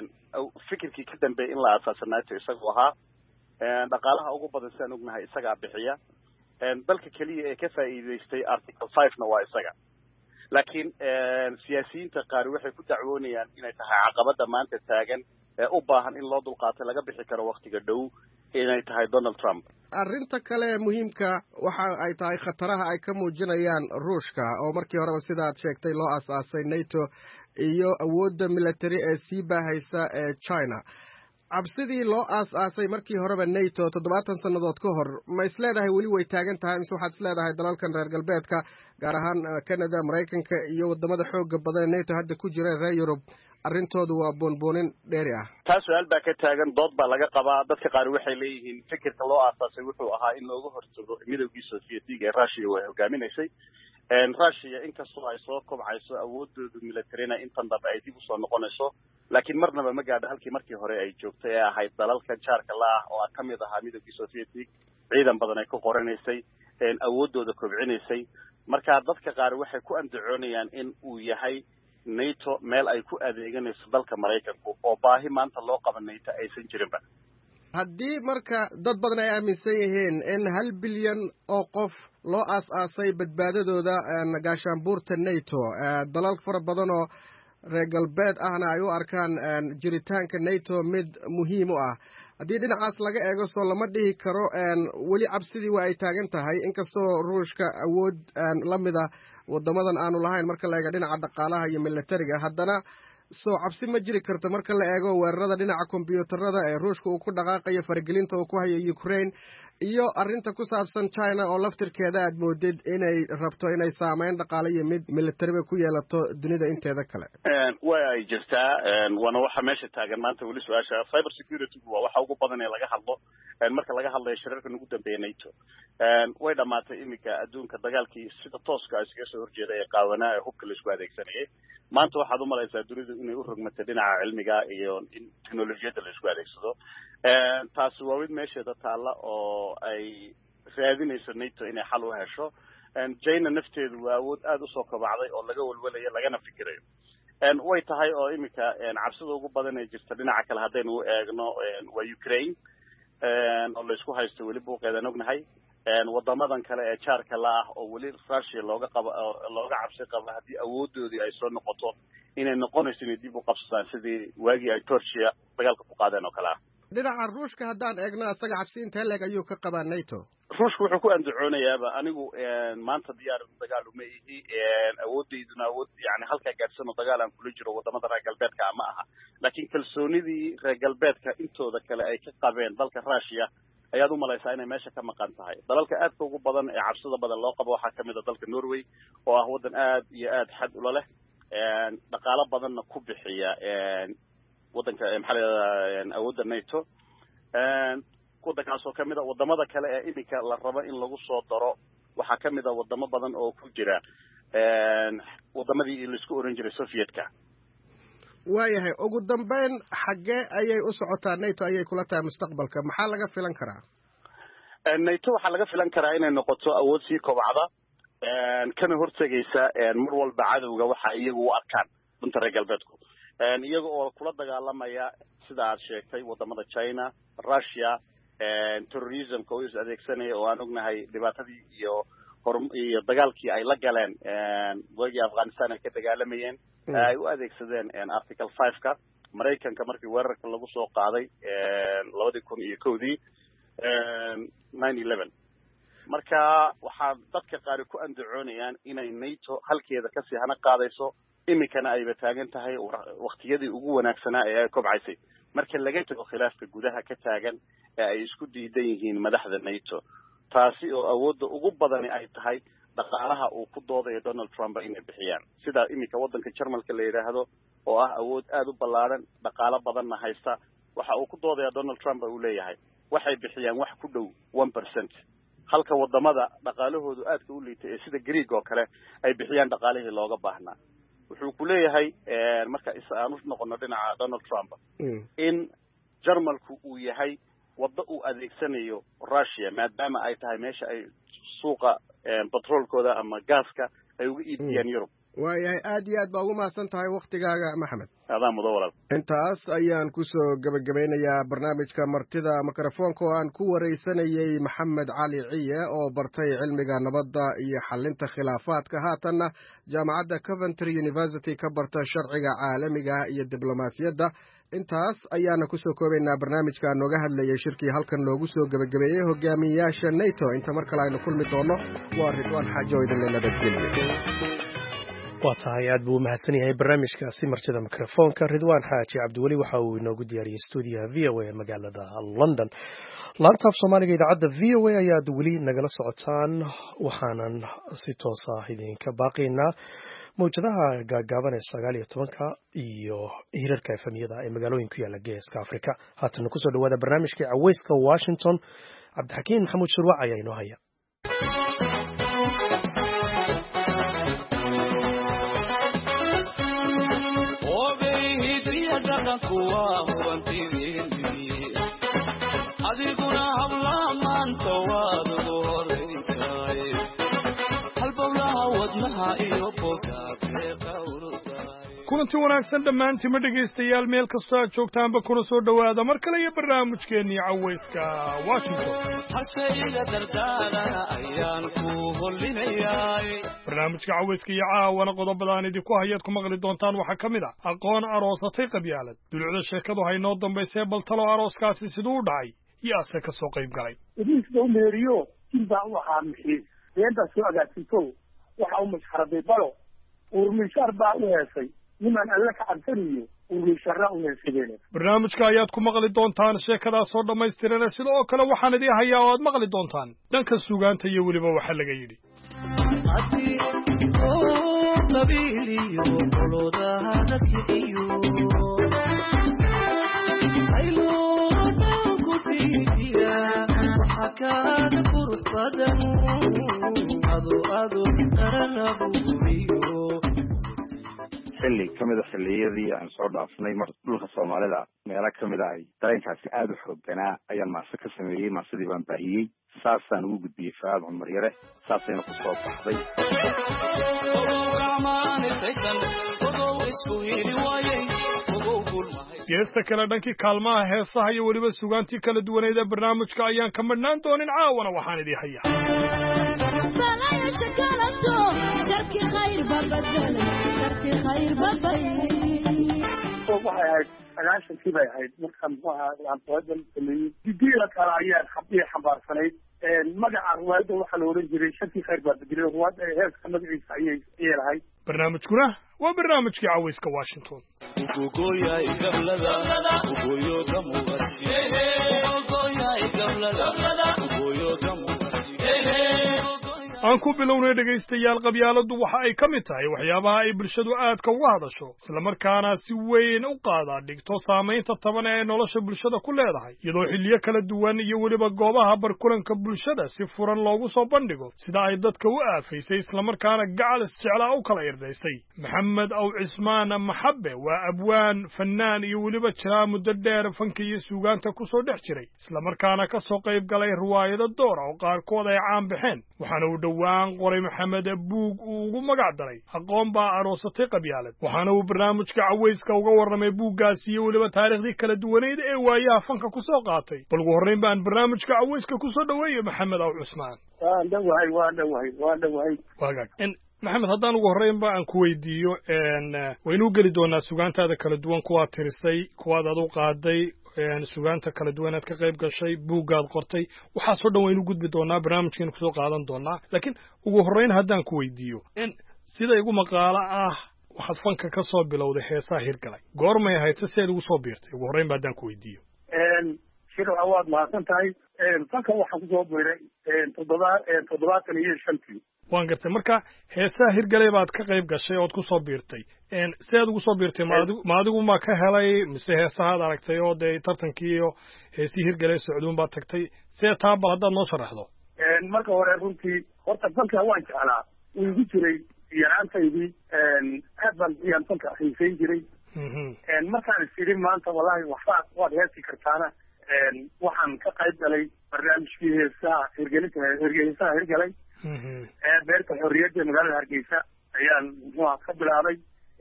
fikirkii ka dambeeyay in la aasaasanaato isagoo ahaa dhaqaalaha ugu badan si aan ognahay isagaa bixiya dalka kaliya ee ka faa'iideystay article five na waa isaga laakiin siyaasiyiinta qaar waxay ku dacwoonayaan inay tahay caqabada maanta taagan ee u baahan in loo dulqaato laga bixi karo waqtiga dhow inay tahay Donald Trump arrinta kale muhiimka waxa ay tahay khataraha ay ka muujinayaan Ruushka oo markii horeba sidaad sheegtay loo aasaasay NATO iyo awoodda military ee sii baahaysa ee China cabsidii loo aas-aasay markii horeba NATO toddobaatan sannadood ka hor ma isleedahay weli way taagan tahay mise waxaad isleedahay dalalkan reer galbeedka gaar ahaan Canada Maraykanka iyo wadamada xooga badan NATO hadda ku jira reer Yurub arrintoodu waa boonboonin dheeri ah taa su'aal baa ka taagan dood baa laga qabaa dadka qaar waxay leeyihiin fikirka loo aasaasay wuxuu ahaa in looga hortago midowgii Sovietiga ee Russia way hogaaminaysay Russia inkastoo ay soo kobcayso awoodooda militarina intan dab ay dib u soo noqonayso laakiin marnaba ma gaadho halkii markii hore ay joogtay ee ahayd dalalka jaarka la ah oo ka mid ahaa midowgii Sovietiga ciidan badan ay ku qoranaysay awoodooda kobcinaysay marka dadka qaar waxay ku andacoonayaan in uu yahay NATO meel ay ku adeeganayso dalka Maraykanku oo baahi maanta loo qaban NATO aysan jirinba haddii marka dad badan ay aaminsan yihiin in hal bilyan oo qof loo aas-aasay badbaadadooda gaashaanbuurta NATO dalal fara badan oo reer galbeed ahna ay u arkaan jiritaanka NATO mid muhiim u ah haddii dhinacaas laga eego soo lama dhihi karo weli cabsidii waa ay taagan tahay inkastoo Ruushka awood la mid ah wadamadan aanu lahayn marka la eego dhinaca dhaqaalaha iyo militariga haddana soo cabsi ma jiri karto marka la eego weerarada dhinaca kombiyuutarada ee Ruushka uu ku dhaqaaqayo faragelinta uu ku hayo Ukraine iyo arrinta ku saabsan China oo laftirkeeda aad moodid inay rabto inay saameyn dhaqaale iyo mid militariga ku yeelato dunida inteeda kale way ay jirtaa wana waxa meesha taagan maanta wali su'aasha cyber security waa waxa ugu badan ee laga hadlo marka laga hadlayo shirarka ugu dambeeyay NATO way dhamaatay imika adduunka dagaalkii sida tooska ah iskaga soo horjeeday ee qaawanaa ee hubka la isku adeegsanayay maanta waxaad u malaysaa dunidu inay u rogmatay dhinaca cilmiga iyo in teknolojiyada la isku adeegsado taasi waa mid meesheeda taalla oo ay raadinayso NATO inay xal u hesho China nafteedu waa awood aad u soo kabacday oo laga walwalayo lagana fikirayo way tahay oo imika cabsida ugu badan ee jirta dhinaca kale haddaynu u eegno waa Ukraine oo la isku haysto weli buuqeedan ognahay wadamadan kale ee jaarka la ah oo weli Russia looga qabo looga cabsi qabo haddii awoodoodii ay soo noqoto inay noqonayso inay dib u qabsadaan sidii waagii ay Turkiya dagaalka ku qaadeen oo kale ah dhinaca Ruushka haddaan eegno asaga cabsi intee leeg ayuu ka qabaa NATO Ruushku wuxuu ku andacoonayaaba anigu maanta diyaar dagaal uma ihi awoodeyduna awood yani halka gaarsan oo dagaal aan kula jiro wadamada reer galbeedka ama aha laakiin kalsoonidii reer galbeedka intooda kale ay ka qabeen dalka Russia ayaad u malaysaa inay meesha ka maqan tahay dalalka aadka ugu badan ee cabsida badan loo qabo waxaa kamid ah dalka Norway oo ah wadan aad iyo aad xad ula leh dhaqaale badanna ku bixiya wadanka maxalada awoodda NATO wadankaas oo kamid ah wadamada kale ee imika la rabo in lagu soo daro waxaa kamid ah wadamo badan oo ku jira wadamadii la isku oran jiray Sovietka waayahay ugu dambeyn xagee ayay u socotaa NATO ayay kula tahay mustaqbalka maxaa laga filan karaa NATO waxaa laga filan karaa inay noqoto awood sii kobcda kana hortagaysa mar walba cadowga waxa iyagu u arkaan dunta reer galbeedku iyaga oo kula dagaalamaya sida aad sheegtay wadamada China Russia terrorismka oo is adeegsanaya oo aan ognahay dhibaatadii iyo iyo dagaalkii ay la galeen wagi Afghanistan ay ka dagaalamayeen ay u adeegsadeen article five ka Mareykanka markii weerarka lagu soo qaaday laba kun iyo kowdii nine eleven marka waxa dadka qaar ku andacoonayaan inay NATO halkeeda ka sii hana qaadayso imikana ay bataagan tahay waqtiyadii ugu wanaagsanaa ee ay kobcaysay marka laga tago khilaafka gudaha ka taagan ee ay isku diidan yihiin madaxda NATO taasi oo awoodda ugu badan ay tahay dhaqaalaha uu ku doodayo Donald Trump inay bixiyaan sida imika wadanka Jarmalka la yiraahdo oo ah awood aad u ballaaran dhaqaale badanna haysta waxa uu ku doodaya Donald Trump uu leeyahay waxay bixiyaan wax ku dhow one percent halka wadamada dhaqaalahoodu aadka u liitay ee sida Greek oo kale ay bixiyaan dhaqaalihii looga baahnaa wuxuu ku leeyahay marka aan u noqono dhinaca Donald Trump in Jarmalku uu yahay waddo uu adeegsanayo Russia maadaama ay tahay meesha ay suuqa petrolkooda ama gaaska ay uga iibiyaan Europe waayahay aad iyo aad baa ugu mahadsan tahay waktigaaga Maxamed adaa mudo walaal intaas ayaan ku soo gabagabeynayaa barnaamijka martida mikrofoonka oo aan ku wareysanayay Maxamed Cali Ciye oo bartay cilmiga nabadda iyo xalinta khilaafaadka haatanna jaamacadda Coventry University ka barta sharciga caalamiga iyo diblomaasiyadda intaas ayaana ku soo koobaynaa barnaamijka nooga hadlayay shirkii halkan loogu soo gabagabeeyay hogaamiyayaasha NATO inta mar kale aynu kulmi doono waa Ridwaan Xaajo idin nabadgelyo waa tahay aad buu u mahadsan yahay barnaamijkaasi martida mikrofoonka Ridwaan Xaaji Cabdiweli waxa uu inoogu diyaariyey stuudiyaha V O A magaalada London laanta af Soomaaliga idaacadda V O A ayaad weli nagala socotaan waxaanan si toos ah idinka baaqaynaa mawjadaha gaagaaban ee sagaal iyo tobanka iyo hirarka efemiyada ee magaalooyinka ku yaala geeska Afrika haatan ku soo dhawaada barnaamijka Caweyska Washington Cabdixakiin Maxamuud Shirwac ayaa inoo haya adiguna habla maanta waad ugu horeysaay halbowlaha wadnaha iyo kulanti wanaagsan dhammaantiinma dhegaystayaal meel kastoo aad joogtaanba kuna soo dhowaada mar kale iyo barnaamijkeennii Caweyska Washington hasayga dardaarana ayaan ku hollinayaay barnaamijka Caweyska iyo caawana qodobadaan idinku hayaad ku maqli doontaan waxaa ka mid ah aqoon aroosatay qabyaalad dulucda sheekadu hay noo dambaysay bal talo arooskaasi siduu u dhacay iyo ase ka soo qayb galay idinka u meeriyo inta waxa mixi deenta soo agaasito waxa uu masxaraday balo urmishaar baa u heesay niman alla ka cabsanayo urmishaar u heesay barnaamijka ayaad ku maqli doontaan sheekadaas soo dhammaystiran sidoo kale waxaan idin hayaa oo aad maqli doontaan dhanka suugaanta iyo weliba waxa laga yidhi xilli ka mid a xilliyadii aan soo dhaafnay mar dhulka Soomaalida meelo ka mid ah dareenkaasi aad u xoogganaa ayaan maase ka sameeyey maasadii baan baahiyey saasaan ugu gudbiyey Faad Cumar Yare saasayna ku soo baxday geesta kale dhankii kaalmaha heesaha iyo weliba sugaantii kala duwaneed ee barnaamijka ayaan ka madhnaan doonin caawana waxaan idin hayaa waxay ahayd sagaashankii bay ahayd marka muxuu ahaa laantoodan sameeyey didiila kale ayaan xabdii xambaarsanayd magaca ruwaayadda waxaa la odhan jiray shantii khayr baa bedelay ruwaayadda heeska magaciisa ayay yeelahay barnaamijkuna waa barnaamijkii Caweyska Washington aan ku bilownay dhegaystayaal qabyaaladu waxa ay ka mid tahay waxyaabaha ay bulshadu aadka uga hadasho isla markaana si weyn u qaada dhigto saamaynta taban ee nolosha bulshada ku leedahay iyadoo xilliyo kala duwan iyo weliba goobaha barkulanka bulshada si furan loogu soo bandhigo sida ay dadka u aafaysay isla markaana gacal isjeclaa u kala irdaysay maxamed aw cismaan maxabe waa abwaan fannaan iyo weliba jiraa muddo dheer fanka iyo suugaanta ku soo dhex jiray isla markaana ka soo qayb galay riwaayado door oo qaarkood ay caan baxeen waxaana uu dhowaan qoray maxamed buug uu ugu magac daray aqoon baa aroosatay qabyaalad waxaana uu barnaamijka Caweyska uga warramay buuggaasi iyo weliba taariikhdii kala duwaneed ee waayaha fanka ku soo qaatay bal ugu horreyn baan barnaamijka Caweyska ku soo dhaweeyay maxamed aw Cusmaan waan dhawahay waan dhawahay waan dhawahay wagaag in maxamed haddaan ugu horreyn ba aan ku weydiiyo een waynu geli doonaa sugaantaada kala duwan kuwaad tirisay kuwaad aad u qaaday sugaanta kala duwan aad ka qayb gashay buuggaad qortay waxaa soo dhan waynu gudbi doonaa barnaamijkeenu kusoo qaadan doonaa laakiin ugu horreyn haddaan ku weydiiyo in sida igu maqaalo ah waxaad fanka ka soo bilowday heesaha hirgalay goormay ahayd si seed ugu soo biirtay ugu horreyn ba haddaan ku weydiiyo shirwac waad mahadsan tahay fanka waxaan kusoo biiray toddoba toddobaatan iyo shantii waan gartay marka heesaha hirgalay baad ka qayb gashay ood ku soo biirtay si aad ugu soo biirtay ma adigu ma ka helay mise heesahaad aragtay oo dee tartankii iyo heesii hirgalay socduun baad tagtay see taa bal haddaad noo sharaxdo marka hore runtii horta fanka waan jeclaa wuu igu jiray yaraantaydii aad baan iyaan fanka xiisayn jiray markaan isiri maanta wallahi waxbaa waad heesi kartaana waxaan ka qayb galay barnaamijkii heesaha hirgelinta heesaha hirgalay beerta xorriyadda magaalada Hargeysa ayaan muxuu ka bilaabay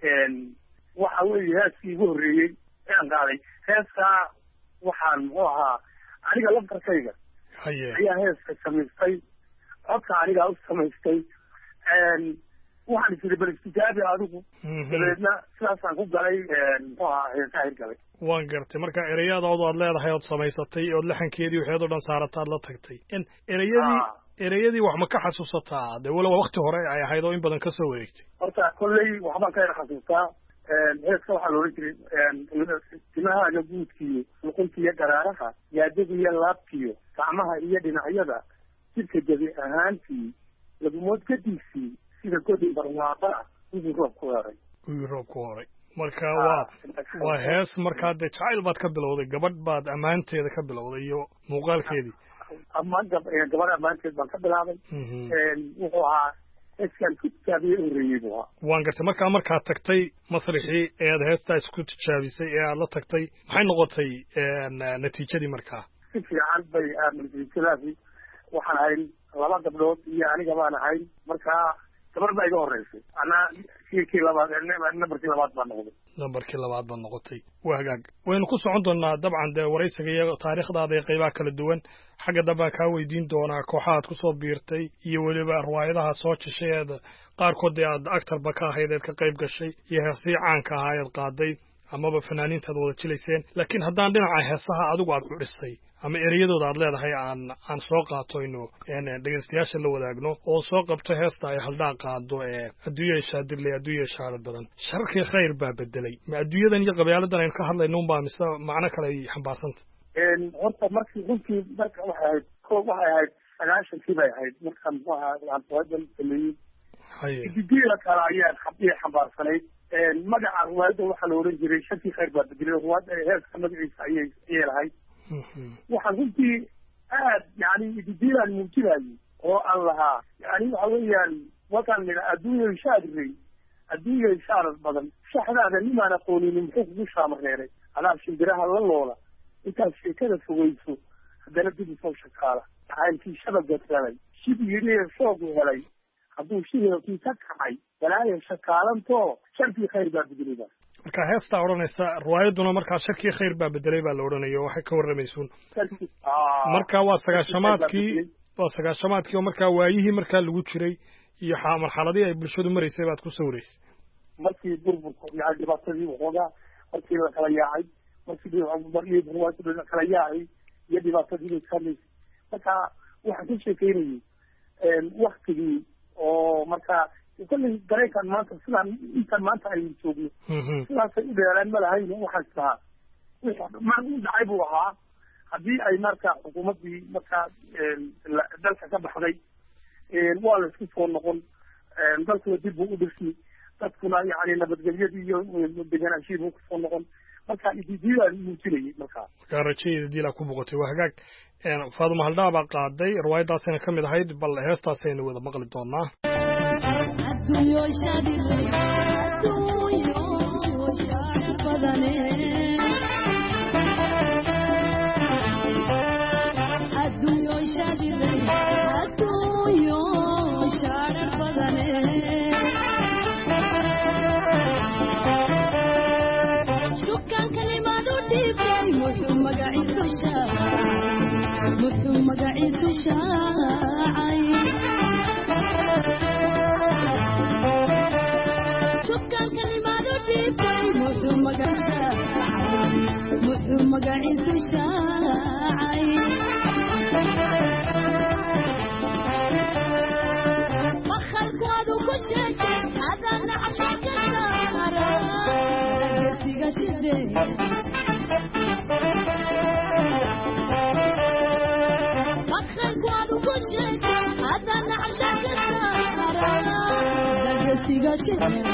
waxa weeye heeskii ugu horreeyey aan qaaday heeskaa waxaan muxuu ahaa aniga laftarkayga ayaa heeska samaystay codka anigaa u samaystay waxaan isiri bal istijaabi adigu dabeedna sidaasaan ku galay muxuu ahaa heesaha hirgalay waan gartay marka ereyadoodu aad leedahay ood samaysatay ood laxankeedii waxeed oo dhan saarataad la tagtay in ereyadii ereyadii wax ma ka xasuusataa dee walow waqti hore ay ahayd oo in badan ka soo wareegtay horta kolley waxbaan ka yara xasuustaa heeska waxaa loolan jiray timahaaga guudkiiyo luquntiiyo garaaraha yaadadiiyo laabtiyo gacmaha iyo dhinacyada jidka jabi ahaantii lagumood gadiisii sida godi barwaaqaa wigii roob ku horay wigii roob ku horay marka waa waa hees markaa dee jacayl baad ka bilowday gabadh baad ammaanteeda ka bilowday iyo muuqaalkeedii ammaan gabadh ammaanteed baan ka bilaabay wuxuu ahaa heeskaan ku tijaabiye horreeyey buu ahaa waan gartay markaa markaad tagtay masrixii ee aad heestaa isku tijaabisay ee aad la tagtay maxay noqotay natiijadii markaa si fiican bay natiijadaasi waxaan ahayn laba gabdhood iyo aniga baan ahayn markaa gabar baa iga horreysay anaa kii labaad nambarkii labaad baan noqday nambarkii labaad baad noqotay waa hagaag waynu ku socon doonaa dabcan dee waraysiga iyo taariikhdaada ee qaybaha kala duwan xagga dambe aan kaa weydiin doonaa kooxahaad kusoo biirtay iyo weliba riwaayadaha soo jeshay eed qaarkood dee aad actarba ka ahayd eed ka qayb gashay iyo heesii caanka ahaa eed qaaday amaba fanaaniintaad wada jilayseen laakiin haddaan dhinaca heesaha adigu aad ku dhisay ama ereyadooda aad leedahay aan aan soo qaato inu dhegeystayaasha la wadaagno oo soo qabto heesta ay haldhaa qaado ee adduunya shaadirley adduunya shaarad badan sharkii khayr baa bedelay ma adduunyadan iyo qabyaaladdan aynu ka hadlayno unbaa mise macno kale ay xambaarsanta horta markii runtii marka waxay ahayd ko waxay ahayd sagaashankii bay ahayd markaan muxuu ahaa aan riwaayadan sameeyey didiila kale ayaa xabiyay xambaarsanayd magaca riwaayadda waxaa la oran jiray sharkii khayr baa bedelay riwaayadda heeska magaciisa ayay ayay lahayd waxaan runtii aad yani ididiilaan muujinayay oo aan lahaa yani waxa weeyaan wakaan nidha adduunya shaadirey adduunya shaarad badan shaxdaada nimaan aqoonini muxuu kugu shaamareeray adaa shimbiraha la loola intaad sheekada fogeyso haddana dib usoo shakaala jacaylkii shabaga galay shib yidhi shoogu helay hadduu shihilkii ka kacay walaaya shakaalantoo sharkii khayr baa bedelay marka heestaa odhanaysa riwaayadduna markaa sharkii khayr baa bedelay baa la odhanaya oo waxay ka warramaysuun marka waa sagaashamaadkii waa sagaashamaadkii oo markaa waayihii markaa lagu jiray iyo marxaladii ay bulshadu maraysay baad ku sawiraysay markii burburku yani dhibaatadii waxoogaa markii la kala yaacay markii riwaayaddu la kala yaacay iyo dhibaatadii bay ka hadlaysay marka waxaan ka sheekeynayay waktigii oo markaa kolley dareenkan maanta sidaan intaan maanta aynu joogno sidaasay u dheeraan ma lahayn waxaan islahaa wixii u dhacay buu ahaa haddii ay marka xukuumaddii markaa dalka ka baxday waa la isku soo noqon dalkuna dib buu u dhismi dadkuna yani nabadgelyadii iyo deganaanshihi buu kusoo noqon marka ididiilaan muujinayay markaa markaa rajadeeda diilaa ku boqotay waa hagaag faaduma haldhaa baa qaaday riwaayaddaasayna ka mid ahayd bal heestaasaynu wada maqli doonaa adduunyo shaadirley adduunyo shaacir badane adduunyo shaadirley adduunyo shaacir badane shukkan kalimaadu dhiibtay muxuu magaciisu shaacay muxuu magaciisu shaacay muxuu magaciisu shaacay bakhalkoodu ku sheegay hadana cabsha ka saara dagesiga shidee bakhalkoodu ku sheegay hadana cabsha ka saara dagesiga shidee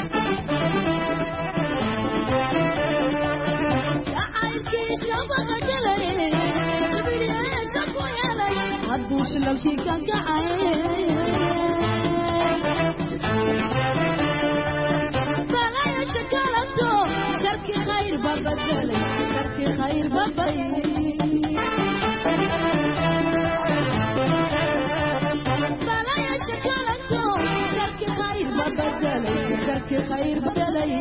hadduu shilalkii ka kacay balaya shakalato sharki khayr babadalay sharki khayr babay balaya shakalato sharki khayr babadalay sharki khayr babadalay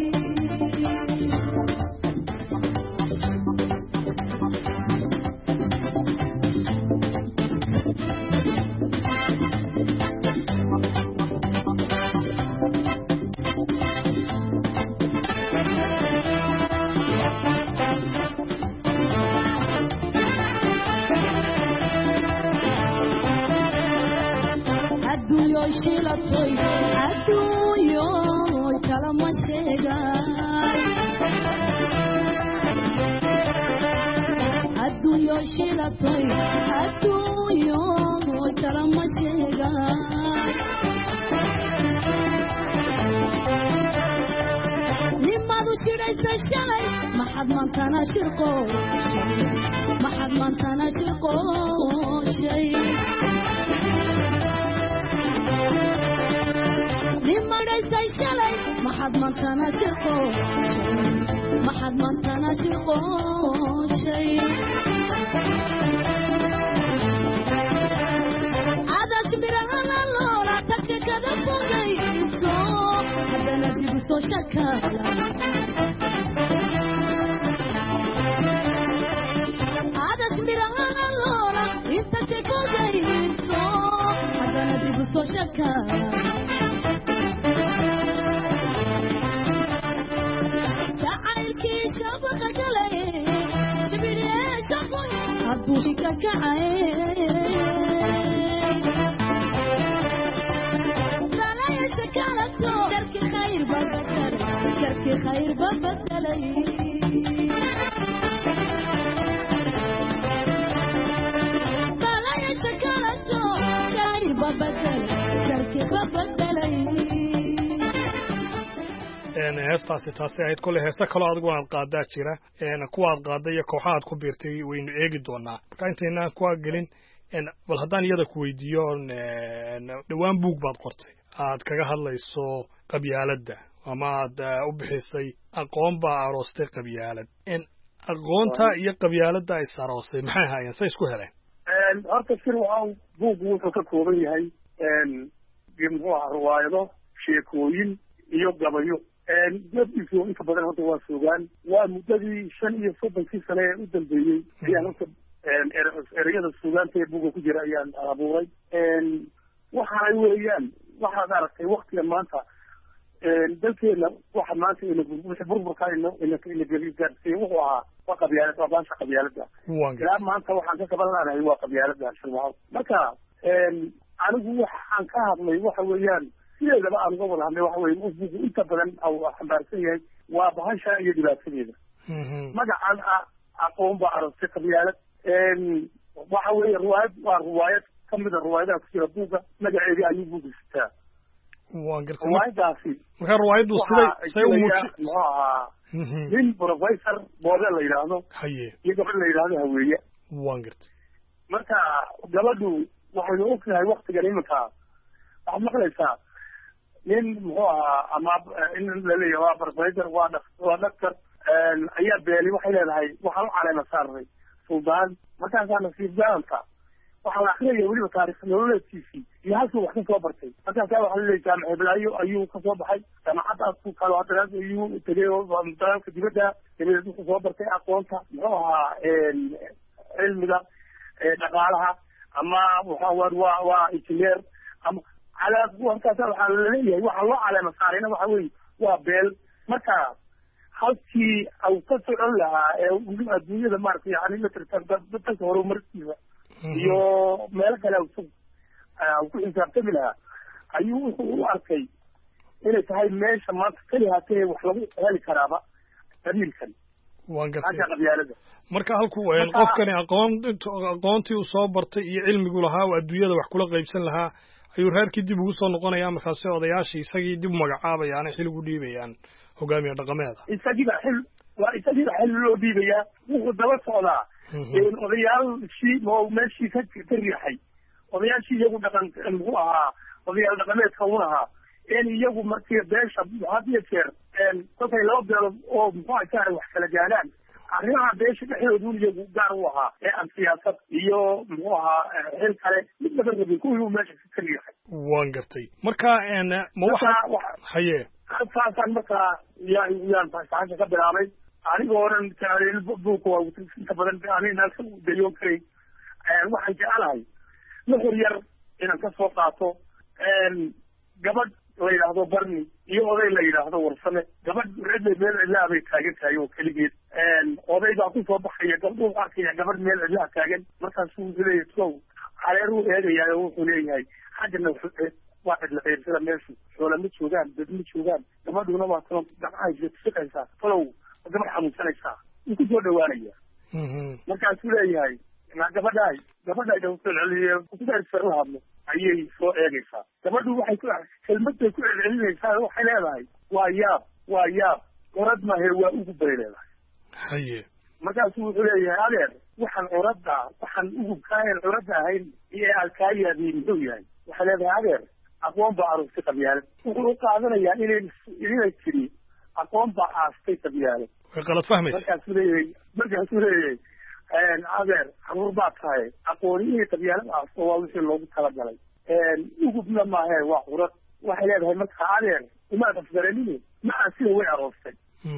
shilatay adduunyo kalama sheegay adduunyo shilatay adduunyo kalama sheegay nimadu shiraysa shalay maxad maantana shirqo maxad maantana shirqo shay nimadhaysay shalay maxad maantana shirqo maxad maantana shirqo shay adash birahana loola tagshakada fogayso haddana dibu soo shakala adash birahana loola inta shakogayso haddana dibu soo shakala hadduu kacay balaya shakalato sharki khayr babadalay sharki khayr babadalay balaya shakalato khayr babadalay sharki babadalay heestaasi taasi ahayd kolley heesta kaloo adigu aad qaadaa jira kuwa aad qaaday iyo kooxa aad ku biirtay waynu eegi doonaa marka intaynaan kuwa gelin bal haddaan iyada ku weydiiyo dhowaan buug baad qortay aad kaga hadlayso qabyaaladda ama aad u bixisay aqoon baa aroostay qabyaalad aqoonta iyo qabyaaladda is aroostay maxay ahaayeen say isku heleen horta sir waxaa buuggu wuxuu ka kooban yahay muxuu ahaa riwaayado sheekooyin iyo gabayo dabdiisu inta badan hadda waa sugaan waa muddadii shan iyo soddonkii sane ee u dambeeyey ayaan horta ereyada sugaanta ee buga ku jira ayaan abuuray waxaay weeyaan waxaad aragtay waktiga maanta dalkeena waxa maanta wixii burburka ina ina gaarsiiye wuxuu ahaa waa qabyaalad waa baasha qabyaalada ilaa maanta waxaan ka kaban laanahay waa qabyaalada shirmaal marka anigu waxaan ka hadlay waxa weeyaan sideedaba aan uga wada hadlay waxa weye bugu inta badan xambaarsan yahay waa bahasha iyo dhibaatadeeda magacan aqoon baa aragtay qabyaalad waxa weeye riwaayad waa riwaayad kamida riwaayadaha ku jira buugga magaceedii ayuu buugga sitaa waan gartay riwaayadaasi marka riwaayaddu siday say u muuji muxuu ahaa nin professor boode la yidhaahdo haye iyo gabadh la yidhaahdo haweeye waan gartay marka gabadhu waxaynu ogtahay waktigan iminka waxaad maqlaysaa nin muxuu ahaa ama in laleeyahay waa professor waa waa doctor ayaa beeli waxay leedahay waxaan u caleema saarnay suldaan markaasaa nasiib daanta waxaa la akriyaya weliba taarikh nololeedkiisii iyo halkii wax ka soo bartay markaasaa waxaa laleeyahay jaamac heblaayo ayuu ka soo baxay jaamacaddaas kalo haddana ayuu tegay dalaalka dibadda dabadeed wuxuu soo bartay aqoonta muxuu ahaa cilmiga dhaqaalaha ama waxa waa waa engineer ama calaa markaasa waxaa laleeyahay waxaa loo caleema saarayna waxa weeye waa beel marka halkii au ka socon lahaa ee adduunyada maaragtay yani matarka horumarkiisa iyo meelo kale au ku xisaabtami lahaa ayuu wuxuu u arkay inay tahay meesha maanta keli haatee wax lagu heli karaaba qabiilkan waan gartay xagga qabyaalada marka halku qofkani aqoon aqoontii uu soo bartay iyo cilmigu lahaa oo adduunyada wax kula qaybsan lahaa ayuu reerkii dib ugu soo noqonayaa markaasi odayaashii isagii dib u magacaabayaan xil ugu dhiibayaan hogaamiye dhaqameeda isagiiba xil waa isagiiba xil loo dhiibayaa wuxuu daba socdaa odayaal si oo meeshii ka ka riixay odayaashii iyagu dhaqan muxuu ahaa odayaal dhaqameedka u ahaa in iyagu markii beesha had iyo jeer kolkay laba beelood oo muxuu ahaa wax kala gaadhaan arrimaha beesha dhexdoodu iyagu gaar u ahaa ee aan siyaasad iyo muxuu ahaa xil kale mid laga rabin kuwii uu meesha ka riixay waan gartay marka ma waxa haye saasaan markaa yaa yaan faahfaahinta ka bilaabay anigoo dhan buuka waa inta badan anina dayoon karay waxaan jecelahay nuxur yar inaan ka soo qaato gabadh la yidhaahdo barni iyo oday la yidhaahdo warsame gabadh cidlay meel cidlaha bay taagan tahay oo keligeed oday baa kusoo baxaya gabdhuhu arkaya gabadh meel cidlaha taagan markaasuu wuxuu leeyahay sow caleeruu eegayaa oo wuxuu leeyahay xaggana waa cidla qeyrsada meeshu xoola ma joogaan dad ma joogaan gabadhuna waa talo gacmahay siqaysaa falow gabadh xanuunsanaysaa wuu ku soo dhawaanaya markaasuu leeyahay gabadhaay gabadhaay dawcelceliye kudarsar la hadlo ayay soo eegaysaa gabadhu waxay ku kelmad bay ku celcelinaysaa waxay leedahay waa yaab waa yaab orad mahe waa ugu bay leedahay haye markaasuu wuxuu leeyahay adeer waxaan curadda waxaan ugubkaayan curadda ahayn iyo alkaayaadii muxuu yahay waxay leedahay adeer aqoon baa aroostay qabyaalad wuxuu u qaadanayaa inay inay tiri aqoon baa aastay qabyaalad way qalad fahmaysa markaasuu leeyahay markaasuu leeyahay adeer caruur baa tahay aqooniyihii qabyaalad aasto waa wixii loogu talagalay ugubna maahe waa curad waxay leedahay markaa adeer umaad afgaranine maa sida way aroostay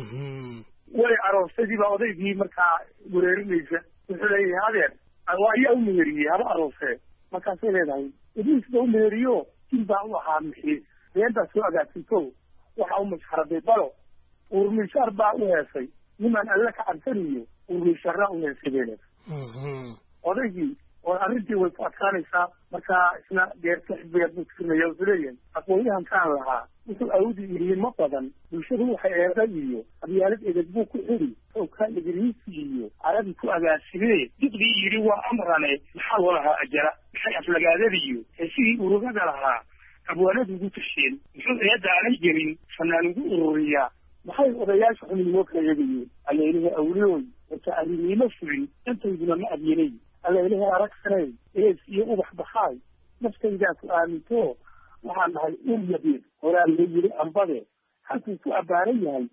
way aroostadii baa odaygii markaa wereerinaysa wuxuu leeyahay adeer ayaa u meheriyey haba aroosee markaasay leedahay ibliis ba u meheriyo jin baa u ahaa mixi been baa soo agaasito waxa u masxaraday balo urmishaar baa u heesay nimaan alle ka cabsaniyo urmishaarna u heesay bay leedahay odaygii oo arrintii way ku adkaanaysaa markaa isna geerta xisbiga buu tirinaya wuxuu leeyahay aqoonyahan kaan lahaa wuxuu awdi yidhi ma badan bulshadu waxay eeday iyo qabyaalad edeg buu ku xiri sawkaa igriisi iyo carabi ku agaasimee diqdii yidhi waa amrane maxaa loo lahaa ajara maxay aflagaadadiyo heesihii urugada lahaa abwaanadu ugu tasheen muxuu eedda aanay gelin fanaan ugu ururiyaa maxay odayaasha xuninimo kala eegayeen alleelihi awliyooy wata arrinimo fulin intayduna ma adyanay alleelihi aragsanay ees iyo ubax baxaay naftaydaa ku aaminto waxaan dhahay ul yabiir horaa la yidhi ambade halkuu ku abbaaran yahay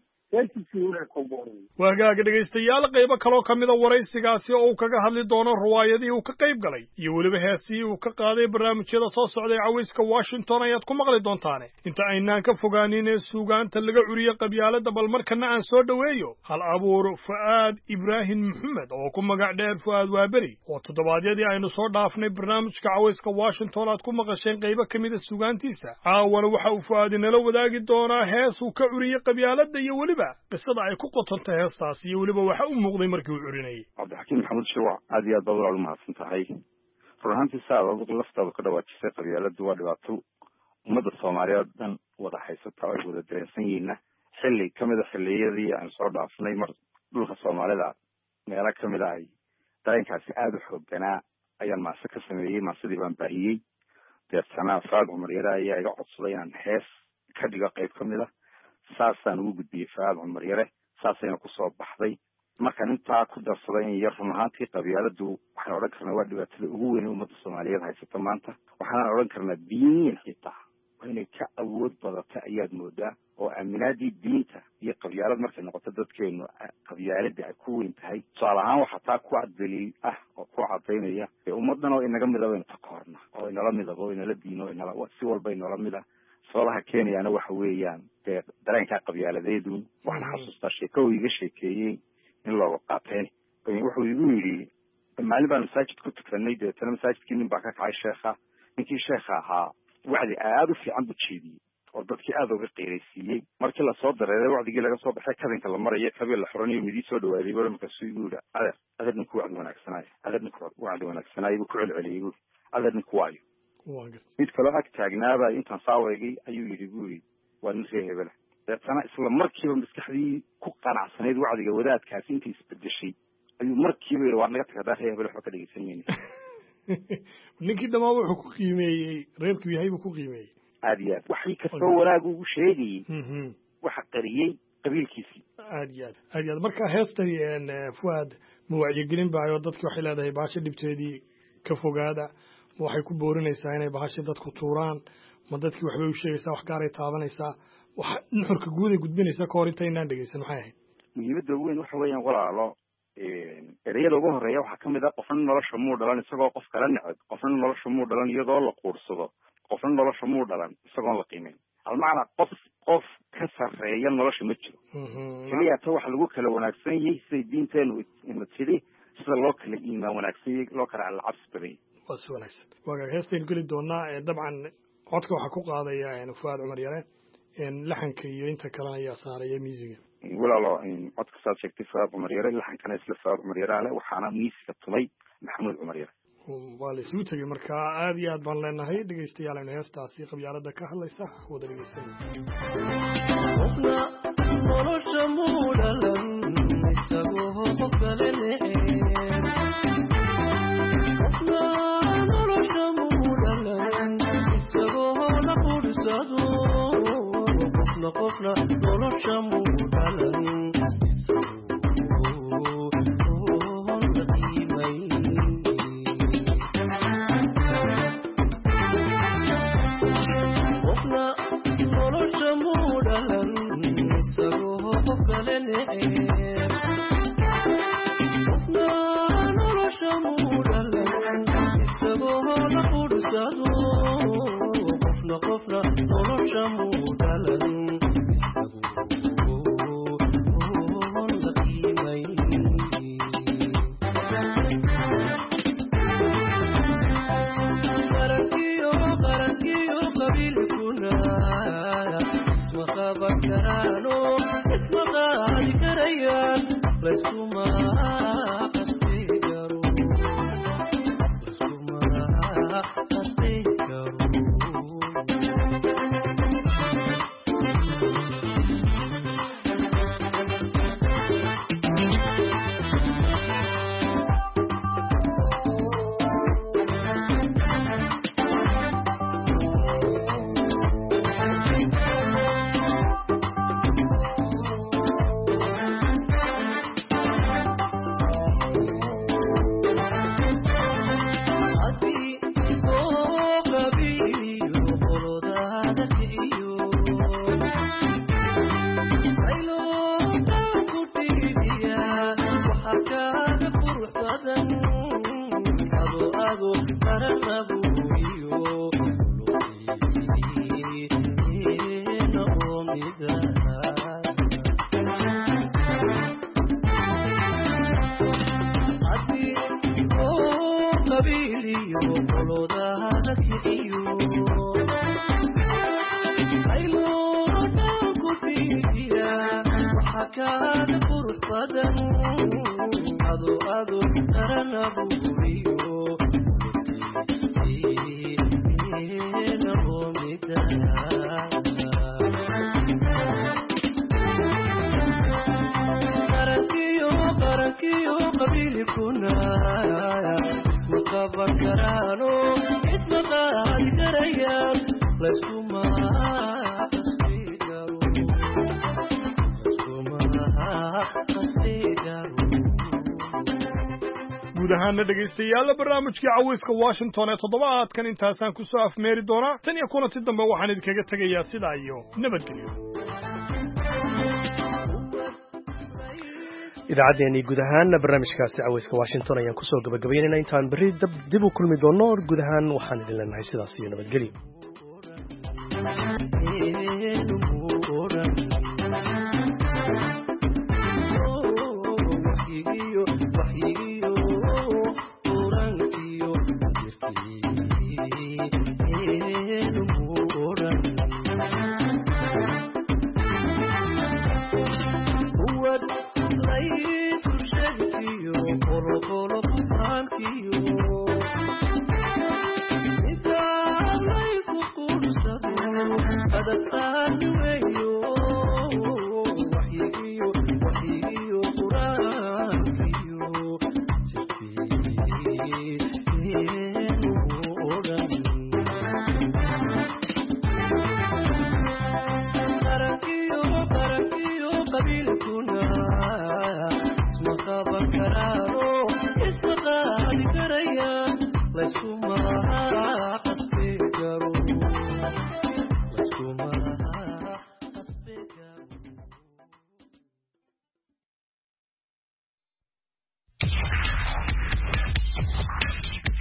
waa hagaaga dhegaystayaal qaybo kaloo ka mida waraysigaasi oo uu kaga hadli doono riwaayadihii uu ka qayb galay iyo weliba heesihii uu ka qaaday barnaamijyada soo socday cawayska washington ayaad ku maqli doontaane inta aynaan ka fogaanin ee suugaanta laga curiyo qabyaaladda bal markana aan soo dhoweeyo hal abuur fu'aad ibraahim maxamed oo ku magac dheer fu'aad waaberi oo toddobaadyadii aynu soo dhaafnay barnaamijka cawayska washington aad ku maqasheen qaybo ka mida suugaantiisa caawana waxa uu fu'aadi nala wadaagi doonaa hees uu ka curiyey qabyaaladda iyo weliba qisada ay ku qotontay heestaas iyo weliba waxa u muuqday markii uu curinayay cabdixakiim maxamuud shirwac aad iyo aad baad walaal umahadsan tahay run ahaantii saa adigu laftaada ka dhawaajisay qabyaaladu waa dhibaato ummadda soomaaliyeed dhan wada haysata oo ay wada dareensan yihiinna xilli ka mid a xilliyadii aan soo dhaafnay mar dhulka soomaalida meelo ka mid a ay dareenkaasi aada u xoogganaa ayaan maase ka sameeyey maasadii baan baahiyey deebtanaa faad cumar yare ayaa iga codsaday inaan hees ka dhigo qayb ka mid a saasaan ugu gudbiyey faad cumar yare saasayna kusoo baxday markaan intaa ku darsaday in yar run ahaantii qabyaaladu waxaan odhan karnaa waa dhibaatada ugu weyn ummadda soomaaliyeed haysata maanta waxaanaan odhan karnaa diiniyan xitaa waa inay ka awood badata ayaad moodaa oo aaminaadii diinta iyo qabyaalad markay noqoto dadkeenu qabyaaladii ay ku weyn tahay tusaale ahaan waxaa taa ku daliil ah oo ku cadaynaya ee ummaddan oo inaga midaba inu takoorna oo inala midaba oo inala diino o inala si walba inoola mid ah sababaha keenayaana waxa weeyaan dee dareenkaa qabyaaladeedu waxaan xasuustaa sheeko uu iga sheekeeyey in looga qaateen wuxuu igu yidhi maalin baan masaajid ku tukanay deetana masaajidkii nin baa ka kacay sheekha ninkii sheekha ahaa wacdi aada u fiican buu jeediyey oo dadkii aada uga qiiraysiiyey markii lasoo dareeray wacdigii laga soo baxay kadinka la marayo kabeel la xoranayo midii soo dhawaaday bal markaasuu igu yidhi adeer adeer ninku wacdi wanaagsanaayo adeer ninku wacdi wanaagsanaayo buu ku celceliyey buui adeer ninku waayo mid kaloo ag taagnaaba intaan saaweegay ayuu yidhi bu yidhi waa nin reer hebela deetana isla markiiba maskaxdii ku qanacsanayd wacdiga wadaadkaasi intay isbedeshay ayuu markiiba yidhi waa naga tag haddaa reer hebel waxba ka dhegeysan mayna ninkii dhamaa wuxuu ku qiimeeyey reerkuu yahay buu ku qiimeeyey aada iyo aad waxay kastoo wanaag ugu sheegayey waxa qariyey qabiilkiisii aad iyo aad aad iyo aad marka heestani fuaad ma wacyigelin baayo dadkii waxay leedahay bahasha dhibteedii ka fogaada ma waxay ku boorinaysaa inay bahasha dadku tuuraan ma dadkii waxbay u sheegaysaa wax gaaray taabanaysaa wax nuxurka guud ay gudbinaysaa ka hor inta inaan dhegeysan maxay ahayd muhiimadda weyn waxa weeyaan walaalo ereyada ugu horeeya waxaa kamid ah qofna nolosha muu dhalan isagoo qof kala neceb qofna nolosha muu dhalan iyadoo la quursado qofna nolosha muu dhalan isagoon la qiimeyn almacnaa qof qof ka sarreeya nolosha ma jiro keliya ta waxa lagu kala wanaagsan yahay siday diinteenu ina tidhi sida loo kala iimaan wanaagsan yahay loo kala alcabsi badan yahay waa si wanaagsan waaga heestaynu geli doonaa dabcan codka waxaa ku qaadaya fuaad cumar yare laxanka iyo inta kalena ayaa saaraya miisiga walaalo codka saad sheegtay fuaad cumar yare laxankana isla fuaad cumar yare ale waxaana miisiga tumay maxamuud cumar yare waa la isugu tegey marka aad iyo aad baan leenahay dhegeystayaal aynu heestaasi qabyaalada ka hadlaysa wada dhegeysanay nolosha muu dhalan isagoo qof kale neceb qofna nolosha muu dhalan isagoo la quursado qofna qofna nolosha muu dhalan guud ahaana dhegaystayaal barnaamijkii caweyska washington ee toddobaadkan intaasaan ku soo afmeeri doonaa tan iyo kulanti dambe waxaan idinkaga tegayaa sidaa iyo nabadgelyo idaacaddeenii guud ahaan barnaamijkaasi caweyska washington ayaan kusoo gabagabaynayna intaan berri dib u kulmi doonno guud ahaan waxaan idin leenahay sidaas iyo nabadgelyo qabiilkuna isma qaban karaano laysku maraa